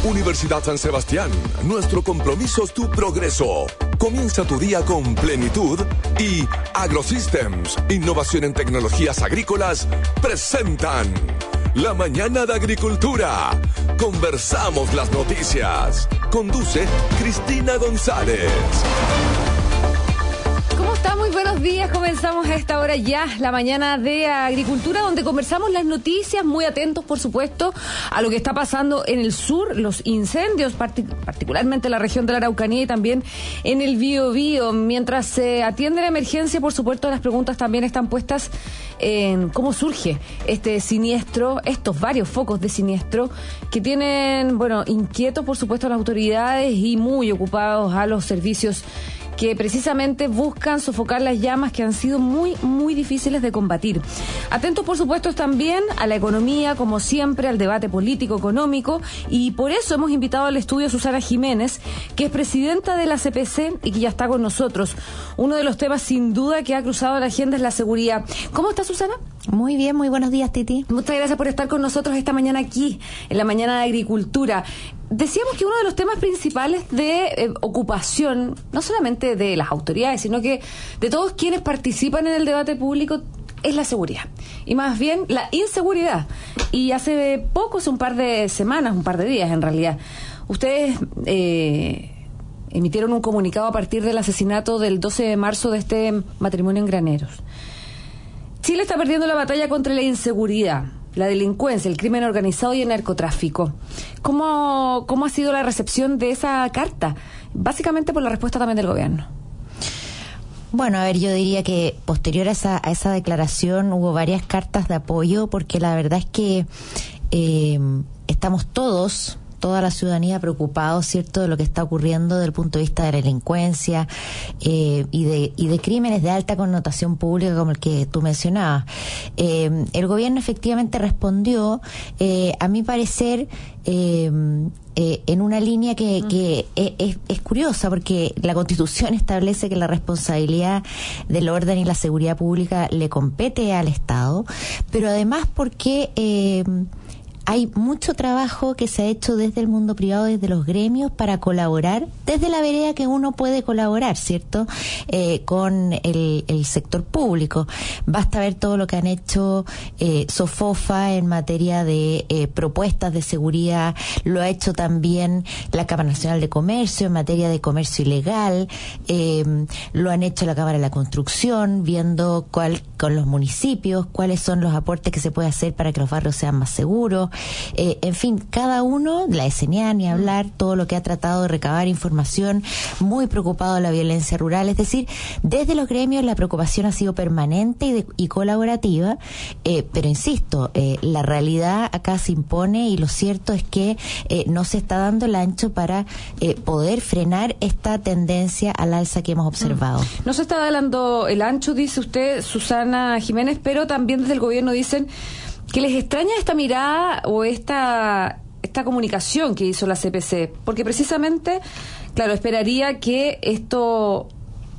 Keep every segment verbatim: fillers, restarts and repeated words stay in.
Universidad San Sebastián, nuestro compromiso es tu progreso. Comienza tu día con plenitud y AgroSystems, innovación en tecnologías agrícolas, presentan La Mañana de Agricultura. Conversamos las noticias. Conduce Cristina González. ¿Cómo está? Muy buenos días. Comenzamos a esta hora ya, la mañana de Agricultura, donde conversamos las noticias, muy atentos, por supuesto, a lo que está pasando en el sur, los incendios, partic- particularmente en la región de la Araucanía y también en el Biobío. Mientras se atiende la emergencia, por supuesto, las preguntas también están puestas en cómo surge este siniestro, estos varios focos de siniestro que tienen, bueno, inquietos, por supuesto, a las autoridades y muy ocupados a los servicios que precisamente buscan sofocar las llamas que han sido muy, muy difíciles de combatir. Atentos, por supuesto, también a la economía, como siempre, al debate político-económico, y por eso hemos invitado al estudio a Susana Jiménez, que es presidenta de la C P C y que ya está con nosotros. Uno de los temas, sin duda, que ha cruzado la agenda es la seguridad. ¿Cómo está, Susana? Muy bien, muy buenos días, Titi. Muchas gracias por estar con nosotros esta mañana aquí, en la mañana de Agricultura. Decíamos que uno de los temas principales de eh, ocupación, no solamente de las autoridades, sino que de todos quienes participan en el debate público, es la seguridad. Y más bien la inseguridad. Y hace poco, hace un par de semanas, un par de días en realidad, ustedes eh, emitieron un comunicado a partir del asesinato del doce de marzo de este matrimonio en Graneros. Chile está perdiendo la batalla contra la inseguridad, la delincuencia, el crimen organizado y el narcotráfico. ¿Cómo, cómo ha sido la recepción de esa carta? Básicamente por la respuesta también del gobierno. Bueno, a ver, yo diría que posterior a esa, a esa declaración hubo varias cartas de apoyo, porque la verdad es que eh, estamos todos... toda la ciudadanía preocupados, ¿cierto?, de lo que está ocurriendo desde el punto de vista de la delincuencia eh, y de y de crímenes de alta connotación pública como el que tú mencionabas. Eh, el gobierno efectivamente respondió, eh, a mi parecer, eh, eh, en una línea que, que es, es curiosa, porque la Constitución establece que la responsabilidad del orden y la seguridad pública le compete al Estado, pero además porque... Eh, hay mucho trabajo que se ha hecho desde el mundo privado, desde los gremios, para colaborar desde la vereda que uno puede colaborar, ¿cierto?, eh, con el, el sector público. Basta ver todo lo que han hecho eh, SOFOFA en materia de eh, propuestas de seguridad, lo ha hecho también la Cámara Nacional de Comercio en materia de comercio ilegal, eh, lo han hecho la Cámara de la Construcción, viendo cuál, con los municipios, cuáles son los aportes que se puede hacer para que los barrios sean más seguros. Eh, en fin, cada uno, la S N A ni hablar, todo lo que ha tratado de recabar información, muy preocupado de la violencia rural. Es decir, desde los gremios la preocupación ha sido permanente y, de, y colaborativa, eh, pero insisto, eh, la realidad acá se impone y lo cierto es que eh, no se está dando el ancho para eh, poder frenar esta tendencia al alza que hemos observado. No se está dando el ancho, dice usted, Susana Jiménez, pero también desde el gobierno dicen que les extraña esta mirada o esta esta comunicación que hizo la C P C, porque precisamente, claro, esperaría que esto,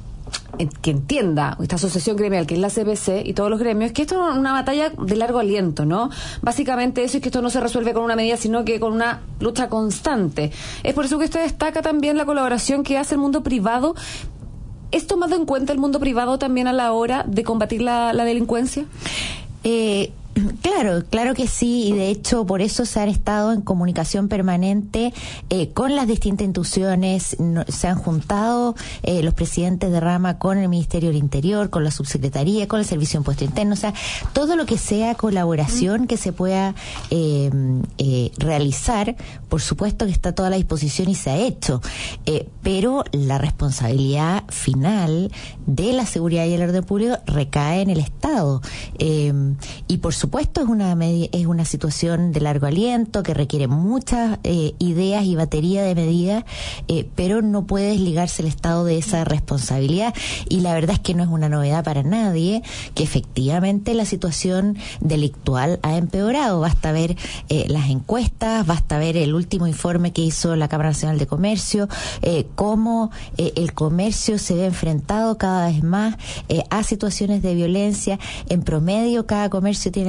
que entienda esta asociación gremial que es la C P C y todos los gremios, que esto es una batalla de largo aliento, ¿no? Básicamente eso, es que esto no se resuelve con una medida, sino que con una lucha constante. Es por eso que usted destaca también la colaboración que hace el mundo privado. ¿Es tomado en cuenta el mundo privado también a la hora de combatir la, la delincuencia? Eh... Claro, claro que sí, y de hecho por eso se han estado en comunicación permanente eh, con las distintas instituciones. No, se han juntado eh, los presidentes de rama con el Ministerio del Interior, con la Subsecretaría, con el Servicio de Impuesto Interno, o sea, todo lo que sea colaboración que se pueda eh, eh, realizar, por supuesto que está a toda la disposición y se ha hecho, eh, pero la responsabilidad final de la seguridad y el orden público recae en el Estado, eh, y por supuesto supuesto es una medi- es una situación de largo aliento que requiere muchas eh, ideas y batería de medidas, eh, pero no puede desligarse el Estado de esa responsabilidad, y la verdad es que no es una novedad para nadie que efectivamente la situación delictual ha empeorado. Basta ver eh, las encuestas, basta ver el último informe que hizo la Cámara Nacional de Comercio, eh, cómo eh, el comercio se ve enfrentado cada vez más eh, a situaciones de violencia. En promedio cada comercio tiene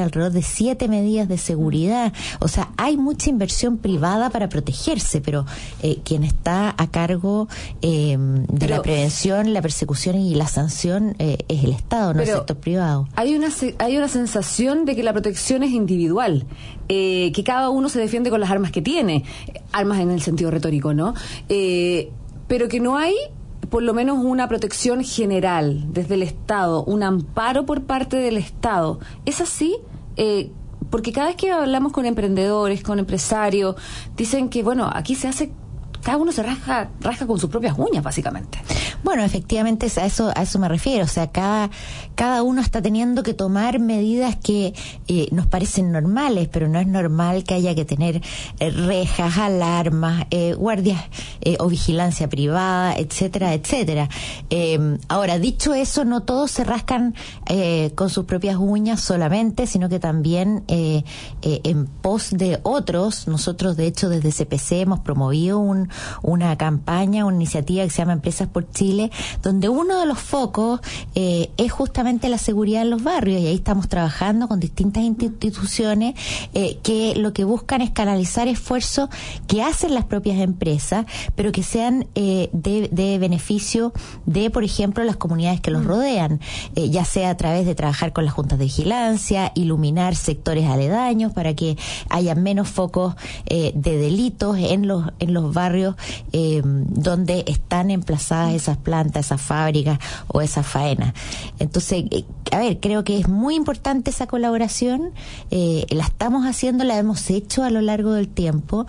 alrededor de siete medidas de seguridad. O sea, hay mucha inversión privada para protegerse, pero eh, quien está a cargo eh, de pero, la prevención, la persecución y la sanción eh, es el Estado, no el sector privado. Hay una, hay una sensación de que la protección es individual, eh, que cada uno se defiende con las armas que tiene, armas en el sentido retórico, ¿no? Eh, pero que no hay por lo menos una protección general desde el Estado, un amparo por parte del Estado. ¿Es así? Eh, porque cada vez que hablamos con emprendedores, con empresarios, dicen que, bueno, aquí se hace, cada uno se rasca, rasca con sus propias uñas, básicamente. Bueno, efectivamente a eso a eso me refiero, o sea, cada cada uno está teniendo que tomar medidas que eh, nos parecen normales, pero no es normal que haya que tener eh, rejas, alarmas, eh, guardias eh, o vigilancia privada, etcétera, etcétera. Eh, ahora, dicho eso, no todos se rascan eh, con sus propias uñas solamente, sino que también eh, eh, en pos de otros. Nosotros, de hecho, desde C P C hemos promovido un, una campaña, una iniciativa que se llama Empresas por Chile, donde uno de los focos eh, es justamente la seguridad en los barrios, y ahí estamos trabajando con distintas instituciones eh, que lo que buscan es canalizar esfuerzos que hacen las propias empresas, pero que sean eh, de, de beneficio de, por ejemplo, las comunidades que los rodean, eh, ya sea a través de trabajar con las juntas de vigilancia, iluminar sectores aledaños para que haya menos focos eh, de delitos en los en los barrios eh, donde están emplazadas esas plantas, esas fábricas o esas faenas. Entonces, eh, a ver, creo que es muy importante esa colaboración, eh, la estamos haciendo, la hemos hecho a lo largo del tiempo,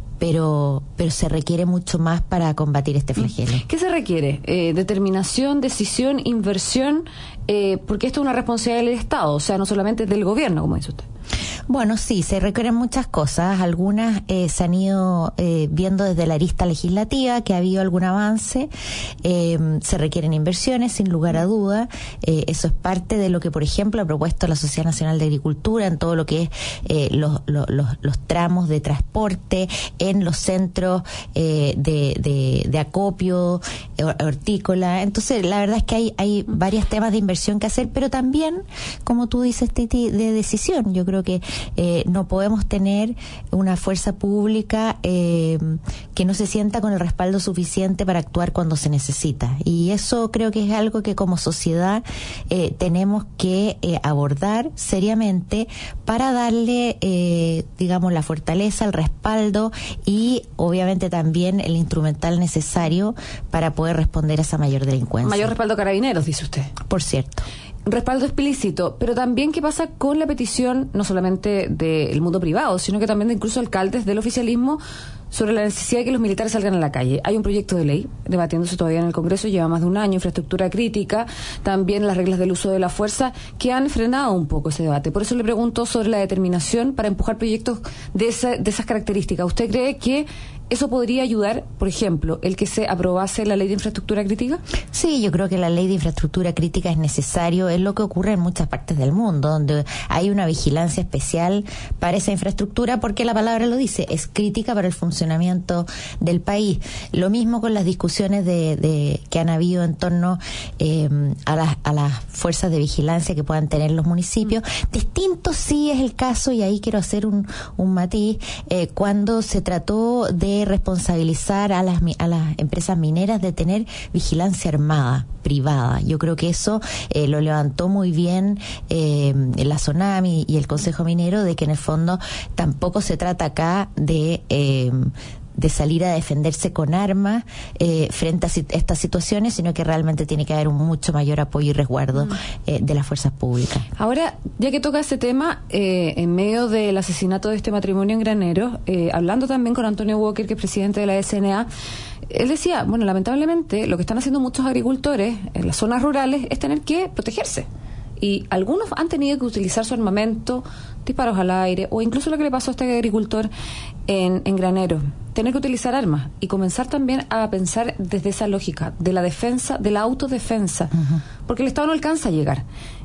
pero pero se requiere mucho más para combatir este flagelo. ¿Qué se requiere? Eh, determinación, decisión, inversión, eh, porque esto es una responsabilidad del Estado, o sea, no solamente del gobierno, como dice usted. Bueno, sí, se requieren muchas cosas. Algunas eh, se han ido eh, viendo desde la arista legislativa, que ha habido algún avance. Eh, se requieren inversiones, sin lugar a duda. Eh, eso es parte de lo que, por ejemplo, ha propuesto la Sociedad Nacional de Agricultura en todo lo que es eh, los, los, los, los tramos de transporte, en los centros eh, de, de, de acopio hortícola. Entonces, la verdad es que hay, hay varios temas de inversión que hacer, pero también, como tú dices, Titi, de decisión. Yo creo que eh, no podemos tener una fuerza pública eh, que no se sienta con el respaldo suficiente para actuar cuando se necesita, y eso creo que es algo que como sociedad eh, tenemos que eh, abordar seriamente para darle eh, digamos la fortaleza, el respaldo y obviamente también el instrumental necesario para poder responder a esa mayor delincuencia. Mayor respaldo a Carabineros, dice usted. Por cierto. Respaldo explícito, pero también qué pasa con la petición no solamente del mundo privado, sino que también de incluso alcaldes del oficialismo sobre la necesidad de que los militares salgan a la calle. Hay un proyecto de ley debatiéndose todavía en el Congreso, lleva más de un año, infraestructura crítica, también las reglas del uso de la fuerza, que han frenado un poco ese debate. Por eso le pregunto sobre la determinación para empujar proyectos de, esa, de esas características. ¿Usted cree que eso podría ayudar, por ejemplo, el que se aprobase la ley de infraestructura crítica? Sí, yo creo que la ley de infraestructura crítica es necesario, es lo que ocurre en muchas partes del mundo, donde hay una vigilancia especial para esa infraestructura, porque la palabra lo dice, es crítica para el funcionamiento del país. Lo mismo con las discusiones de, de que han habido en torno eh, a, las, a las fuerzas de vigilancia que puedan tener los municipios. Distinto sí es el caso, y ahí quiero hacer un, un matiz, eh, cuando se trató de responsabilizar a las a las empresas mineras de tener vigilancia armada privada. Yo creo que eso eh, lo levantó muy bien eh, la SONAMI y el Consejo Minero, de que en el fondo tampoco se trata acá de eh, de salir a defenderse con armas eh, frente a estas situaciones, sino que realmente tiene que haber un mucho mayor apoyo y resguardo mm. eh, de las fuerzas públicas. Ahora, ya que toca este tema, eh, en medio del asesinato de este matrimonio en Graneros, eh, hablando también con Antonio Walker, que es presidente de la S N A, él decía, bueno, lamentablemente lo que están haciendo muchos agricultores en las zonas rurales es tener que protegerse. Y algunos han tenido que utilizar su armamento, disparos al aire, o incluso lo que le pasó a este agricultor en, en Graneros, tener que utilizar armas y comenzar también a pensar desde esa lógica de la defensa, de la autodefensa, uh-huh. porque el Estado no alcanza a llegar.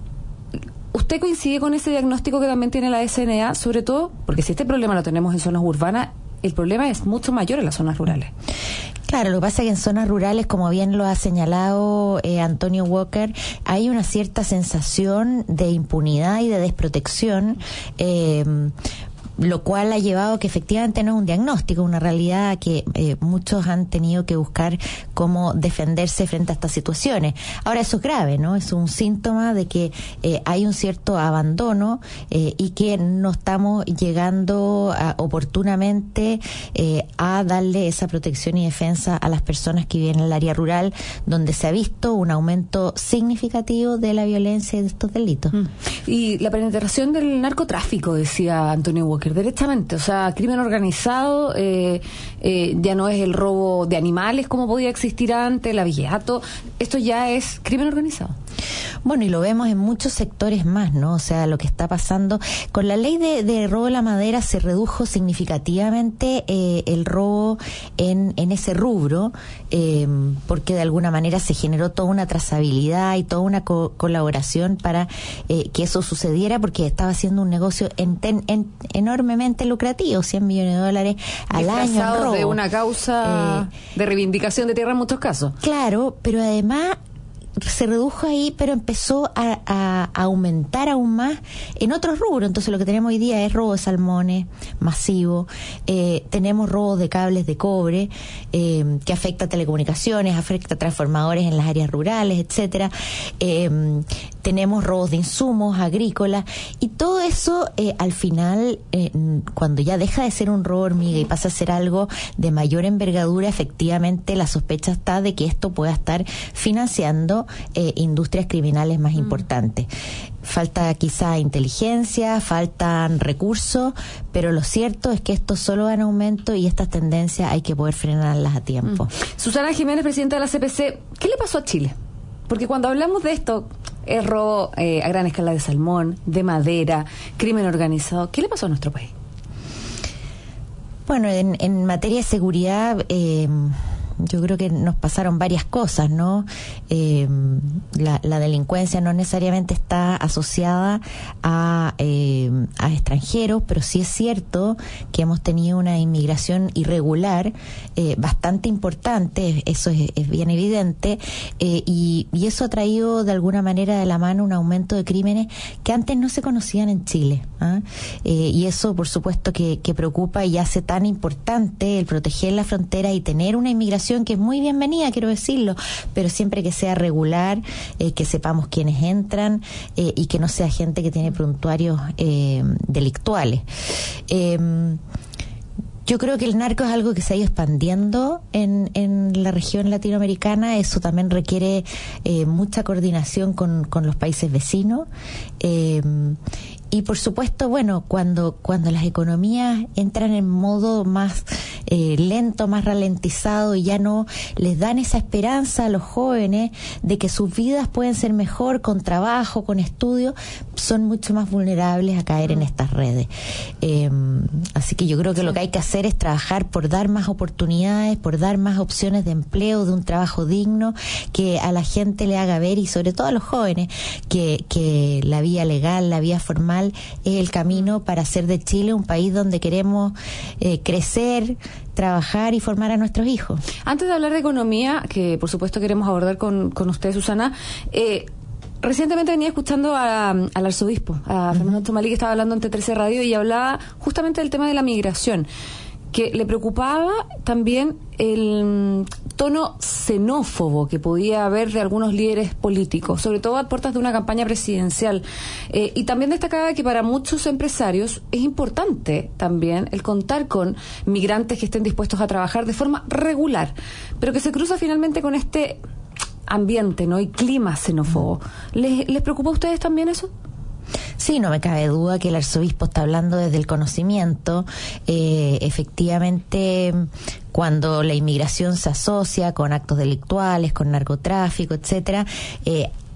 ¿Usted coincide con ese diagnóstico que también tiene la S N A, sobre todo porque si este problema lo tenemos en zonas urbanas, el problema es mucho mayor en las zonas rurales? Claro, lo que pasa es que en zonas rurales, como bien lo ha señalado eh, Antonio Walker, hay una cierta sensación de impunidad y de desprotección, eh, lo cual ha llevado que efectivamente no es un diagnóstico, una realidad que eh, muchos han tenido que buscar cómo defenderse frente a estas situaciones. Ahora, eso es grave, ¿no? Es un síntoma de que eh, hay un cierto abandono eh, y que no estamos llegando a, oportunamente eh, a darle esa protección y defensa a las personas que viven en el área rural, donde se ha visto un aumento significativo de la violencia y de estos delitos. Mm. Y la penetración del narcotráfico, decía Antonio Walker, derechamente, o sea, crimen organizado, eh, eh, ya no es el robo de animales como podía existir antes, el abigeato, esto ya es crimen organizado. Bueno, y lo vemos en muchos sectores más, ¿no? O sea, lo que está pasando con la ley de, de robo de la madera se redujo significativamente eh, el robo en, en ese rubro, eh, porque de alguna manera se generó toda una trazabilidad y toda una co- colaboración para eh, que eso sucediera, porque estaba haciendo un negocio en, en, en, enormemente lucrativo, cien millones de dólares al año en robo. De una causa eh, de reivindicación de tierra en muchos casos. Claro, pero además se redujo ahí, pero empezó a, a, a aumentar aún más en otros rubros. Entonces lo que tenemos hoy día es robo de salmones masivo, eh, tenemos robos de cables de cobre eh, que afecta a telecomunicaciones, afecta a transformadores en las áreas rurales, etcétera. Eh, tenemos robos de insumos agrícolas y todo eso eh, al final, eh, cuando ya deja de ser un robo hormiga y pasa a ser algo de mayor envergadura, efectivamente la sospecha está de que esto pueda estar financiando Eh, industrias criminales más mm. importantes. Falta quizá inteligencia, faltan recursos, pero lo cierto es que esto solo va en aumento y estas tendencias hay que poder frenarlas a tiempo. Mm. Susana Jiménez, presidenta de la C P C, ¿qué le pasó a Chile? Porque cuando hablamos de esto, es robo eh, a gran escala de salmón, de madera, crimen organizado, ¿qué le pasó a nuestro país? Bueno, en, en materia de seguridad, eh, yo creo que nos pasaron varias cosas, ¿no? Eh, la, la delincuencia no necesariamente está asociada a, eh, a extranjeros, pero sí es cierto que hemos tenido una inmigración irregular eh, bastante importante, eso es, es bien evidente, eh, y, y eso ha traído de alguna manera de la mano un aumento de crímenes que antes no se conocían en Chile, ¿ah? Eh, y eso, por supuesto, que, que preocupa y hace tan importante el proteger la frontera y tener una inmigración que es muy bienvenida, quiero decirlo, pero siempre que sea regular, eh, que sepamos quiénes entran eh, y que no sea gente que tiene prontuarios eh, delictuales. Eh, Yo creo que el narco es algo que se ha ido expandiendo en, en la región latinoamericana. Eso también requiere eh, mucha coordinación con, con los países vecinos. Eh, y por supuesto, bueno, cuando, cuando las economías entran en modo más eh, lento, más ralentizado y ya no les dan esa esperanza a los jóvenes de que sus vidas pueden ser mejor con trabajo, con estudio, son mucho más vulnerables a caer en estas redes. Eh, así que yo creo que lo que hay que hacer es trabajar por dar más oportunidades, por dar más opciones de empleo, de un trabajo digno, que a la gente le haga ver, y sobre todo a los jóvenes, que, que la vía legal, la vía formal es el camino para hacer de Chile un país donde queremos eh, crecer, trabajar y formar a nuestros hijos. Antes de hablar de economía, que por supuesto queremos abordar con, con usted, Susana, eh, recientemente venía escuchando a, al arzobispo, a uh-huh. Fernando Tomalí, que estaba hablando ante trece Radio y hablaba justamente del tema de la migración, que le preocupaba también el tono xenófobo que podía haber de algunos líderes políticos, sobre todo a puertas de una campaña presidencial. Eh, y también destacaba que para muchos empresarios es importante también el contar con migrantes que estén dispuestos a trabajar de forma regular, pero que se cruza finalmente con este ambiente, ¿no? Y clima xenófobo. ¿Les, les preocupa a ustedes también eso? Sí, no me cabe duda que el arzobispo está hablando desde el conocimiento. Eh, efectivamente, cuando la inmigración se asocia con actos delictuales, con narcotráfico, etcétera, eh,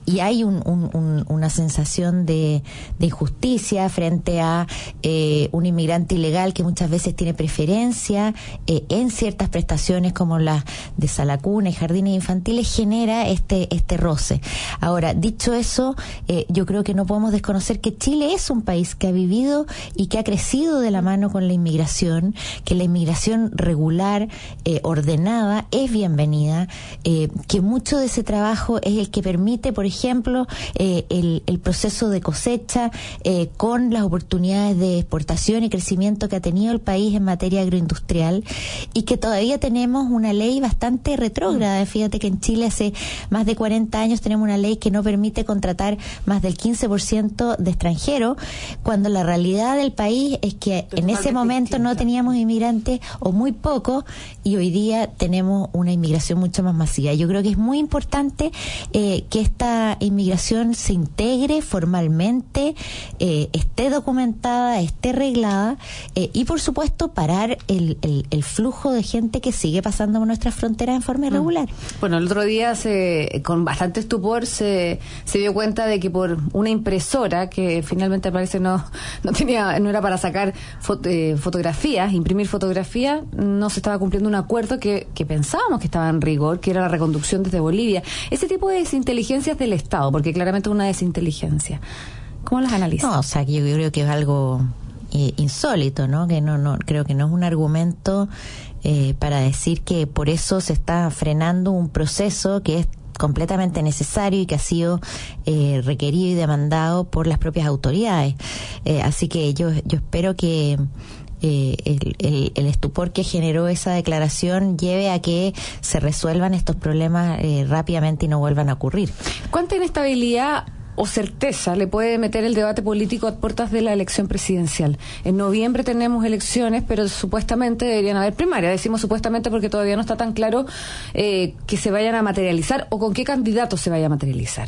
y hay un, un, un, una sensación de, de injusticia frente a eh, un inmigrante ilegal que muchas veces tiene preferencia eh, en ciertas prestaciones como las de sala cuna y jardines infantiles, genera este este roce. Ahora, dicho eso, eh, yo creo que no podemos desconocer que Chile es un país que ha vivido y que ha crecido de la mano con la inmigración, que la inmigración regular, eh, ordenada, es bienvenida, eh, que mucho de ese trabajo es el que permite, por ejemplo, eh, el, el proceso de cosecha eh, con las oportunidades de exportación y crecimiento que ha tenido el país en materia agroindustrial, y que todavía tenemos una ley bastante retrógrada. Fíjate que en Chile hace más de cuarenta años tenemos una ley que no permite contratar más del quince por ciento de extranjeros, cuando la realidad del país es que en ese momento no teníamos inmigrantes o muy pocos, y hoy día tenemos una inmigración mucho más masiva. Yo creo que es muy importante eh, que esta inmigración se integre formalmente, eh, esté documentada, esté reglada, eh, y por supuesto parar el, el, el flujo de gente que sigue pasando por nuestras fronteras en forma irregular. Bueno, el otro día se, con bastante estupor se, se dio cuenta de que por una impresora que finalmente parece no no tenía no era para sacar fot, eh, fotografías, imprimir fotografías, no se estaba cumpliendo un acuerdo que, que pensábamos que estaba en rigor, que era la reconducción desde Bolivia. Ese tipo de desinteligencias del Estado, porque claramente es una desinteligencia. ¿Cómo las analizas? No, o sea, yo, yo creo que es algo eh, insólito, ¿no? Que no no creo que no es un argumento eh, para decir que por eso se está frenando un proceso que es completamente necesario y que ha sido eh, requerido y demandado por las propias autoridades. Eh, así que yo yo espero que eh, el, el, el estupor que generó esa declaración lleve a que se resuelvan estos problemas eh, rápidamente y no vuelvan a ocurrir. ¿Cuánta inestabilidad o certeza le puede meter el debate político a puertas de la elección presidencial? En noviembre tenemos elecciones, pero supuestamente deberían haber primarias. Decimos supuestamente porque todavía no está tan claro eh, que se vayan a materializar o con qué candidato se vaya a materializar.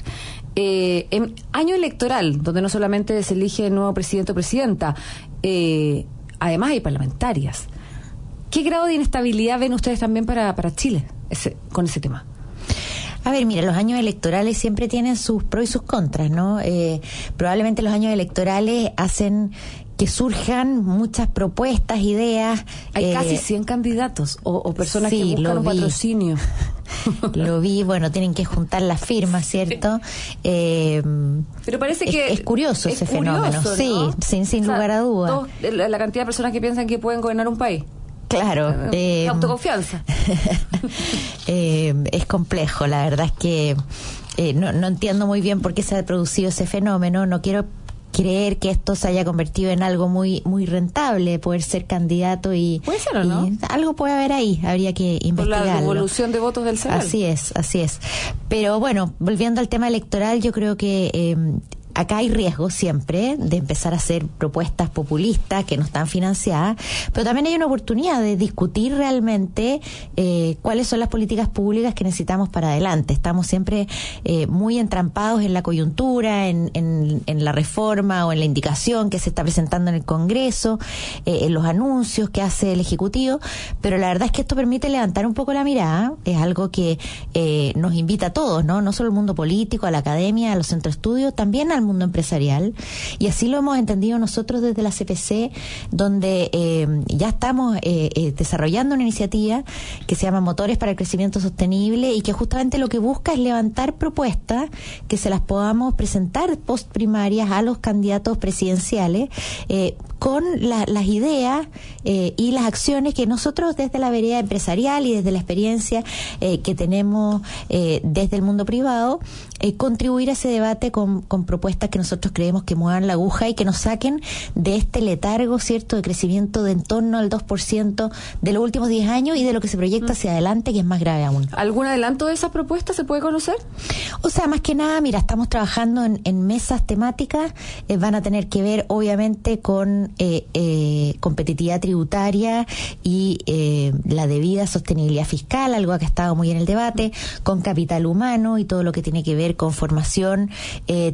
Eh, en año electoral, donde no solamente se elige el nuevo presidente o presidenta, eh, además hay parlamentarias. ¿Qué grado de inestabilidad ven ustedes también para, para Chile ese, con ese tema? A ver, mira, los años electorales siempre tienen sus pros y sus contras, ¿no? Eh, probablemente los años electorales hacen que surjan muchas propuestas, ideas. Hay eh, casi cien candidatos o, o personas sí, que buscan un patrocinio. Lo vi, bueno, tienen que juntar las firmas, ¿cierto? Eh, Pero parece que es, es curioso es ese curioso, fenómeno, ¿no? sí, sin, sin o sea, lugar a dudas. La, la cantidad de personas que piensan que pueden gobernar un país. Claro. Eh, eh, autoconfianza. eh, es complejo, la verdad es que eh, no, no entiendo muy bien por qué se ha producido ese fenómeno. No quiero creer que esto se haya convertido en algo muy muy rentable, poder ser candidato y... ¿Puede ser o no? Algo puede haber ahí, habría que investigarlo. Por la devolución de votos del Senado. Así es, así es. Pero bueno, volviendo al tema electoral, yo creo que... Eh, acá hay riesgo siempre de empezar a hacer propuestas populistas que no están financiadas, pero también hay una oportunidad de discutir realmente eh, cuáles son las políticas públicas que necesitamos para adelante. Estamos siempre eh, muy entrampados en la coyuntura, en, en, en la reforma o en la indicación que se está presentando en el Congreso, eh, en los anuncios que hace el Ejecutivo, pero la verdad es que esto permite levantar un poco la mirada. Es algo que eh, nos invita a todos, ¿no? No solo al mundo político, a la academia, a los centros de estudio, también al mundo empresarial, y así lo hemos entendido nosotros desde la C P C, donde eh, ya estamos eh, eh, desarrollando una iniciativa que se llama Motores para el Crecimiento Sostenible y que justamente lo que busca es levantar propuestas que se las podamos presentar post primarias a los candidatos presidenciales eh, con la, las ideas eh, y las acciones que nosotros desde la vereda empresarial y desde la experiencia eh, que tenemos eh, desde el mundo privado, eh, contribuir a ese debate con, con propuestas que nosotros creemos que muevan la aguja y que nos saquen de este letargo, ¿cierto?, de crecimiento de en torno al dos por ciento de los últimos diez años y de lo que se proyecta hacia adelante, que es más grave aún. ¿Algún adelanto de esa propuesta se puede conocer? O sea, más que nada, mira, estamos trabajando en, en mesas temáticas, eh, van a tener que ver obviamente con eh, eh, competitividad tributaria y eh, la debida sostenibilidad fiscal, algo que ha estado muy en el debate, con capital humano y todo lo que tiene que ver con formación, eh, tanto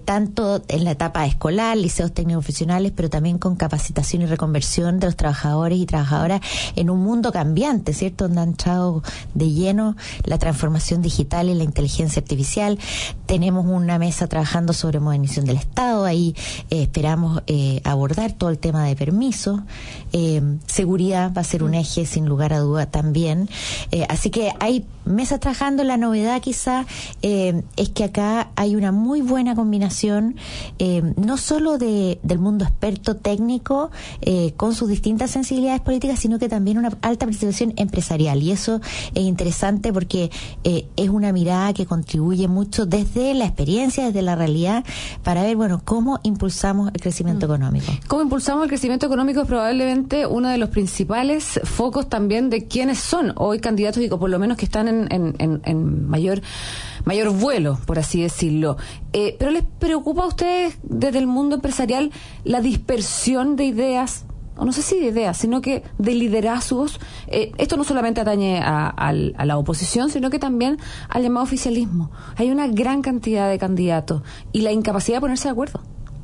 tanto en la etapa escolar, liceos técnicos profesionales, pero también con capacitación y reconversión de los trabajadores y trabajadoras en un mundo cambiante, ¿cierto? Donde han entrado de lleno la transformación digital y la inteligencia artificial. Tenemos una mesa trabajando sobre modernización del Estado, ahí eh, esperamos eh, abordar todo el tema de permisos. Eh, seguridad va a ser un eje sin lugar a duda también. Eh, así que hay mesas trabajando. La novedad quizá eh, es que acá hay una muy buena combinación, eh, no solo de, del mundo experto técnico eh, con sus distintas sensibilidades políticas, sino que también una alta participación empresarial. Y eso es interesante porque eh, es una mirada que contribuye mucho desde la experiencia, desde la realidad, para ver, bueno, cómo impulsamos el crecimiento mm. económico. ¿Cómo impulsamos el crecimiento económico? Es probablemente uno de los principales focos también de quiénes son hoy candidatos y por lo menos que están en, en, en, en mayor mayor vuelo, por así decirlo. Eh, ¿Pero les preocupa a ustedes desde el mundo empresarial la dispersión de ideas? O no sé si de ideas, sino que de liderazgos. Eh, esto no solamente atañe a, a, a la oposición, sino que también al llamado oficialismo. Hay una gran cantidad de candidatos y la incapacidad de ponerse de acuerdo.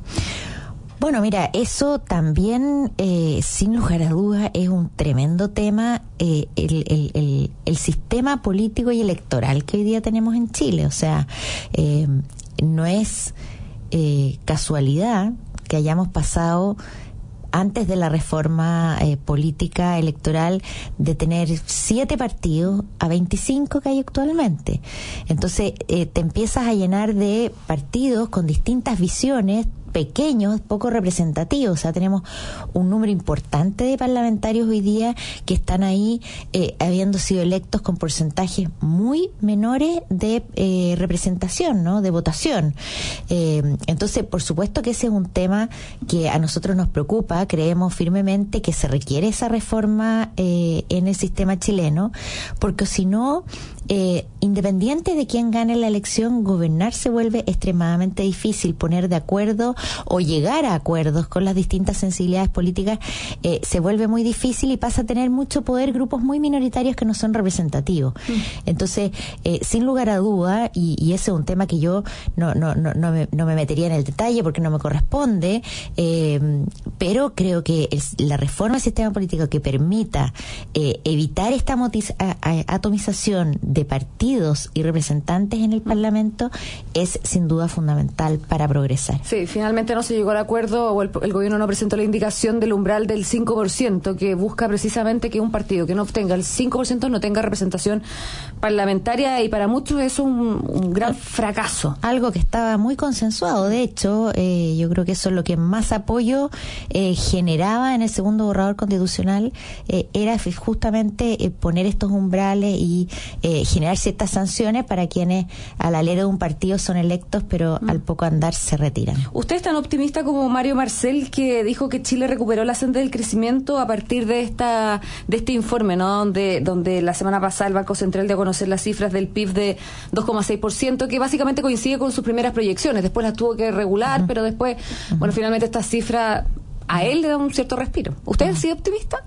Bueno, mira, eso también, eh, sin lugar a dudas, es un tremendo tema, eh, el, el, el, el sistema político y electoral que hoy día tenemos en Chile. O sea, eh, no es eh, casualidad que hayamos pasado antes de la reforma eh, política electoral de tener siete partidos a veinticinco que hay actualmente. Entonces eh, te empiezas a llenar de partidos con distintas visiones, pequeños, poco representativos. O sea, tenemos un número importante de parlamentarios hoy día que están ahí eh, habiendo sido electos con porcentajes muy menores de eh, representación, ¿no? De votación. Eh, entonces, por supuesto que ese es un tema que a nosotros nos preocupa. Creemos firmemente que se requiere esa reforma eh, en el sistema chileno, porque si no, eh, independiente de quién gane la elección, gobernar se vuelve extremadamente difícil. Poner de acuerdo o llegar a acuerdos con las distintas sensibilidades políticas eh, se vuelve muy difícil y pasa a tener mucho poder grupos muy minoritarios que no son representativos. Mm. Entonces, eh, sin lugar a duda, y, y ese es un tema que yo no, no, no, no, me, no me metería en el detalle porque no me corresponde, eh, pero creo que el, la reforma del sistema político que permita eh, evitar esta motiz, a, a, atomización de partidos y representantes en el Parlamento es sin duda fundamental para progresar. Sí, finalmente no se llegó al acuerdo o el, el gobierno no presentó la indicación del umbral del cinco por ciento que busca precisamente que un partido que no obtenga el cinco por ciento no tenga representación parlamentaria, y para muchos es un, un gran fracaso. Algo que estaba muy consensuado. De hecho, eh, yo creo que eso es lo que más apoyo eh, generaba en el segundo borrador constitucional, eh, era justamente eh, poner estos umbrales y eh, generar ciertas sanciones para quienes al alero de un partido son electos pero mm. al poco andar se retiran. ¿Usted es tan optimista como Mario Marcel, que dijo que Chile recuperó la senda del crecimiento a partir de esta de este informe, ¿no? Donde, donde la semana pasada el Banco Central dio a conocer las cifras del P I B de dos coma seis por ciento, que básicamente coincide con sus primeras proyecciones. Después las tuvo que regular, uh-huh. pero después, uh-huh. bueno, finalmente esta cifra a él le da un cierto respiro. ¿Usted uh-huh. ha sido optimista?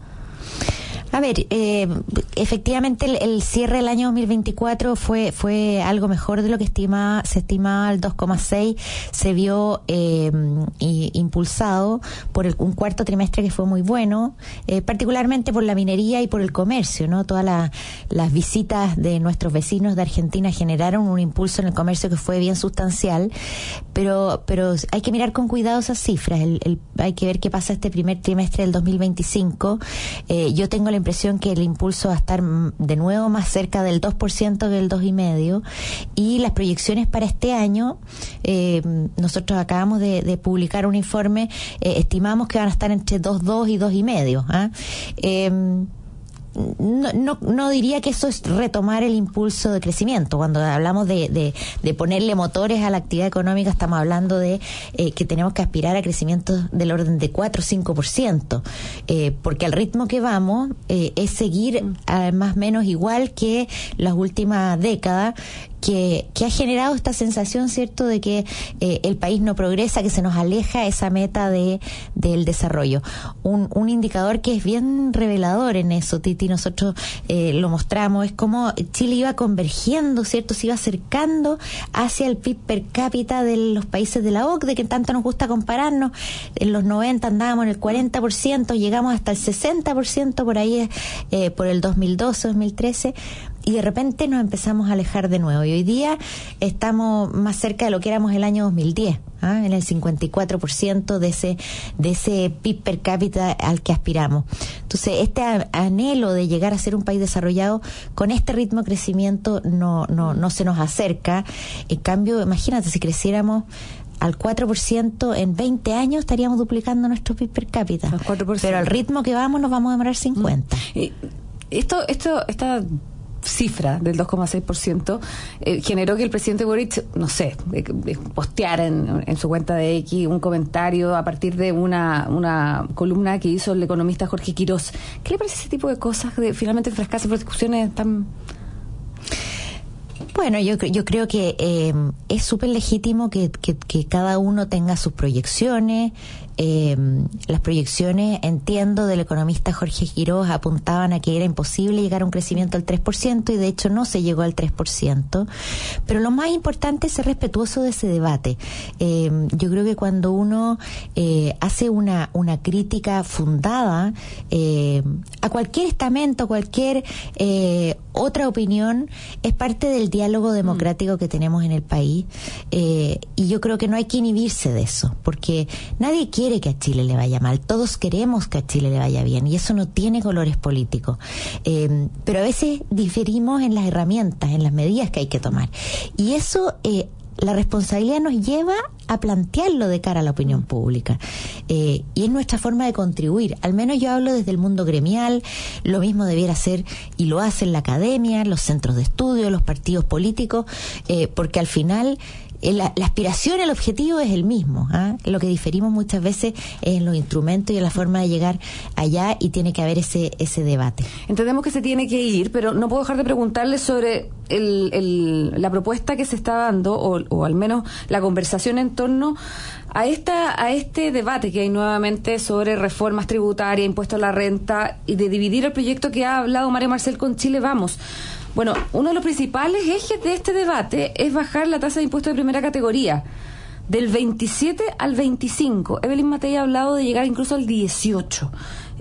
A ver, eh, efectivamente el, el cierre del año dos mil veinticuatro fue fue algo mejor de lo que estimaba, se estimaba el dos coma seis, se vio eh, y, impulsado por el, un cuarto trimestre que fue muy bueno, eh, particularmente por la minería y por el comercio, ¿no? Todas la, las visitas de nuestros vecinos de Argentina generaron un impulso en el comercio que fue bien sustancial, pero pero hay que mirar con cuidado esas cifras, el, el, hay que ver qué pasa este primer trimestre del dos mil veinticinco. Eh, yo tengo la impresión que el impulso va a estar de nuevo más cerca del dos por ciento que del dos coma cinco por ciento, y las proyecciones para este año, eh, nosotros acabamos de, de publicar un informe, eh, estimamos que van a estar entre dos coma dos y dos coma cinco. ¿ah? Eh, No, no, no diría que eso es retomar el impulso de crecimiento. Cuando hablamos de, de, de ponerle motores a la actividad económica, estamos hablando de eh, que tenemos que aspirar a crecimientos del orden de cuatro o cinco por ciento, eh, porque al ritmo que vamos eh, es seguir eh, más o menos igual que las últimas décadas, que, que ha generado esta sensación, ¿cierto?, de que eh, el país no progresa, que se nos aleja esa meta de del desarrollo. Un, un indicador que es bien revelador en eso, Titi, nosotros eh, lo mostramos, es como Chile iba convergiendo, ¿cierto?, se iba acercando hacia el P I B per cápita de los países de la O C D E, que tanto nos gusta compararnos. En los noventa andábamos en el cuarenta por ciento, llegamos hasta el sesenta por ciento por ahí, eh, por el dos mil doce, dos mil trece, y de repente nos empezamos a alejar de nuevo. Y hoy día estamos más cerca de lo que éramos el año dos mil diez, ¿ah? En el cincuenta y cuatro por ciento de ese de ese P I B per cápita al que aspiramos. Entonces, este anhelo de llegar a ser un país desarrollado con este ritmo de crecimiento no no no se nos acerca. En cambio, imagínate, si creciéramos al cuatro por ciento en veinte años, estaríamos duplicando nuestro P I B per cápita. Al cuatro por ciento. Pero al ritmo que vamos nos vamos a demorar cincuenta. Y esto esto esta cifra del dos coma seis por ciento eh, generó que el presidente Boric, no sé, eh, eh, posteara en, en su cuenta de X un comentario a partir de una una columna que hizo el economista Jorge Quirós. ¿Qué le parece ese tipo de cosas, de finalmente enfrascarse por discusiones tan...? Bueno, yo yo creo que eh, es súper legítimo que, que, que cada uno tenga sus proyecciones. Eh, las proyecciones, entiendo, del economista Jorge Quirós apuntaban a que era imposible llegar a un crecimiento del tres por ciento, y de hecho no se llegó al tres por ciento. Pero lo más importante es ser respetuoso de ese debate. Eh, yo creo que cuando uno eh, hace una, una crítica fundada eh, a cualquier estamento, a cualquier eh, otra opinión, es parte del diálogo democrático que tenemos en el país, eh, y yo creo que no hay que inhibirse de eso, porque nadie quiere que a Chile le vaya mal, todos queremos que a Chile le vaya bien, y eso no tiene colores políticos, eh, pero a veces diferimos en las herramientas, en las medidas que hay que tomar, y eso eh, la responsabilidad nos lleva a plantearlo de cara a la opinión pública, eh, y es nuestra forma de contribuir. Al menos yo hablo desde el mundo gremial, lo mismo debiera ser y lo hace la academia, los centros de estudio, los partidos políticos, eh, porque al final La, la aspiración, el objetivo es el mismo, ¿ah? Lo que diferimos muchas veces es en los instrumentos y en la forma de llegar allá, y tiene que haber ese ese debate. Entendemos que se tiene que ir, pero no puedo dejar de preguntarle sobre el, el, la propuesta que se está dando, o, o al menos la conversación en torno a esta a este debate que hay nuevamente sobre reformas tributarias, impuesto a la renta, y de dividir el proyecto que ha hablado Mario Marcel con Chile Vamos. Bueno, uno de los principales ejes de este debate es bajar la tasa de impuesto de primera categoría del veintisiete al veinticinco. Evelyn Matei ha hablado de llegar incluso al dieciocho.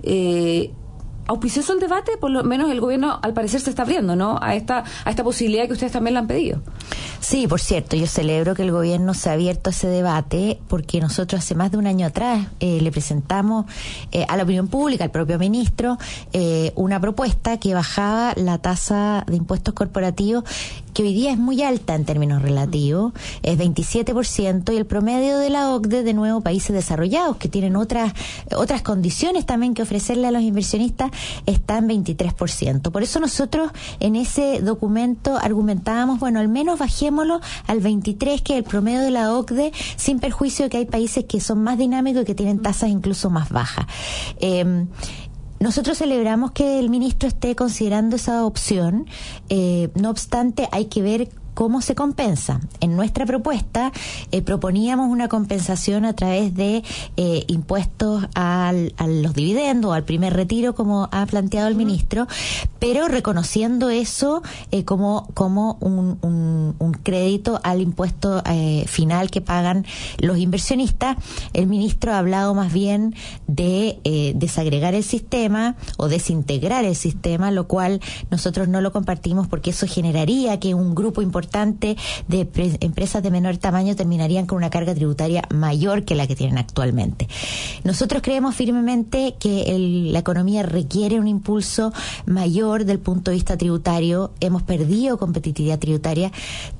Eh, ¿Auspicioso el debate? Por lo menos el gobierno, al parecer, se está abriendo, ¿no?, a esta a esta posibilidad que ustedes también la han pedido. Sí, por cierto, yo celebro que el gobierno se ha abierto a ese debate, porque nosotros hace más de un año atrás eh, le presentamos eh, a la opinión pública, al propio ministro, eh, una propuesta que bajaba la tasa de impuestos corporativos, que hoy día es muy alta en términos relativos, es veintisiete por ciento, y el promedio de la O C D E, de nuevo, países desarrollados, que tienen otras otras condiciones también que ofrecerle a los inversionistas, está en veintitrés por ciento. Por eso nosotros en ese documento argumentábamos, bueno, al menos bajémoslo al veintitrés, que es el promedio de la O C D E, sin perjuicio de que hay países que son más dinámicos y que tienen tasas incluso más bajas. Eh, Nosotros celebramos que el ministro esté considerando esa opción, eh, no obstante hay que ver cómo se compensa. En nuestra propuesta eh, proponíamos una compensación a través de eh, impuestos al, a los dividendos, al primer retiro, como ha planteado el ministro, pero reconociendo eso eh, como como un, un, un crédito al impuesto eh, final que pagan los inversionistas. El ministro ha hablado más bien de eh, desagregar el sistema o desintegrar el sistema, lo cual nosotros no lo compartimos, porque eso generaría que un grupo importante de pre- empresas de menor tamaño terminarían con una carga tributaria mayor que la que tienen actualmente. Nosotros creemos firmemente que el, la economía requiere un impulso mayor del punto de vista tributario. Hemos perdido competitividad tributaria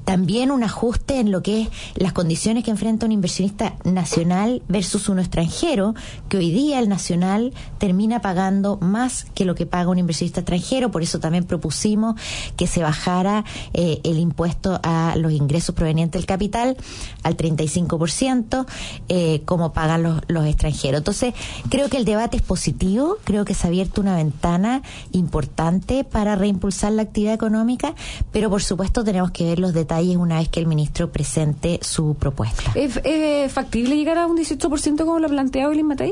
también un ajuste en lo que es las condiciones que enfrenta un inversionista nacional versus uno extranjero, que hoy día el nacional termina pagando más que lo que paga un inversionista extranjero. Por eso también propusimos que se bajara eh, el impuesto a los ingresos provenientes del capital al treinta y cinco por ciento, eh, como pagan los, los extranjeros. Entonces, creo que el debate es positivo, creo que se ha abierto una ventana importante para reimpulsar la actividad económica, pero por supuesto tenemos que ver los detalles una vez que el ministro presente su propuesta. ¿Es, es factible llegar a un dieciocho por ciento como lo ha planteado Elín Matei?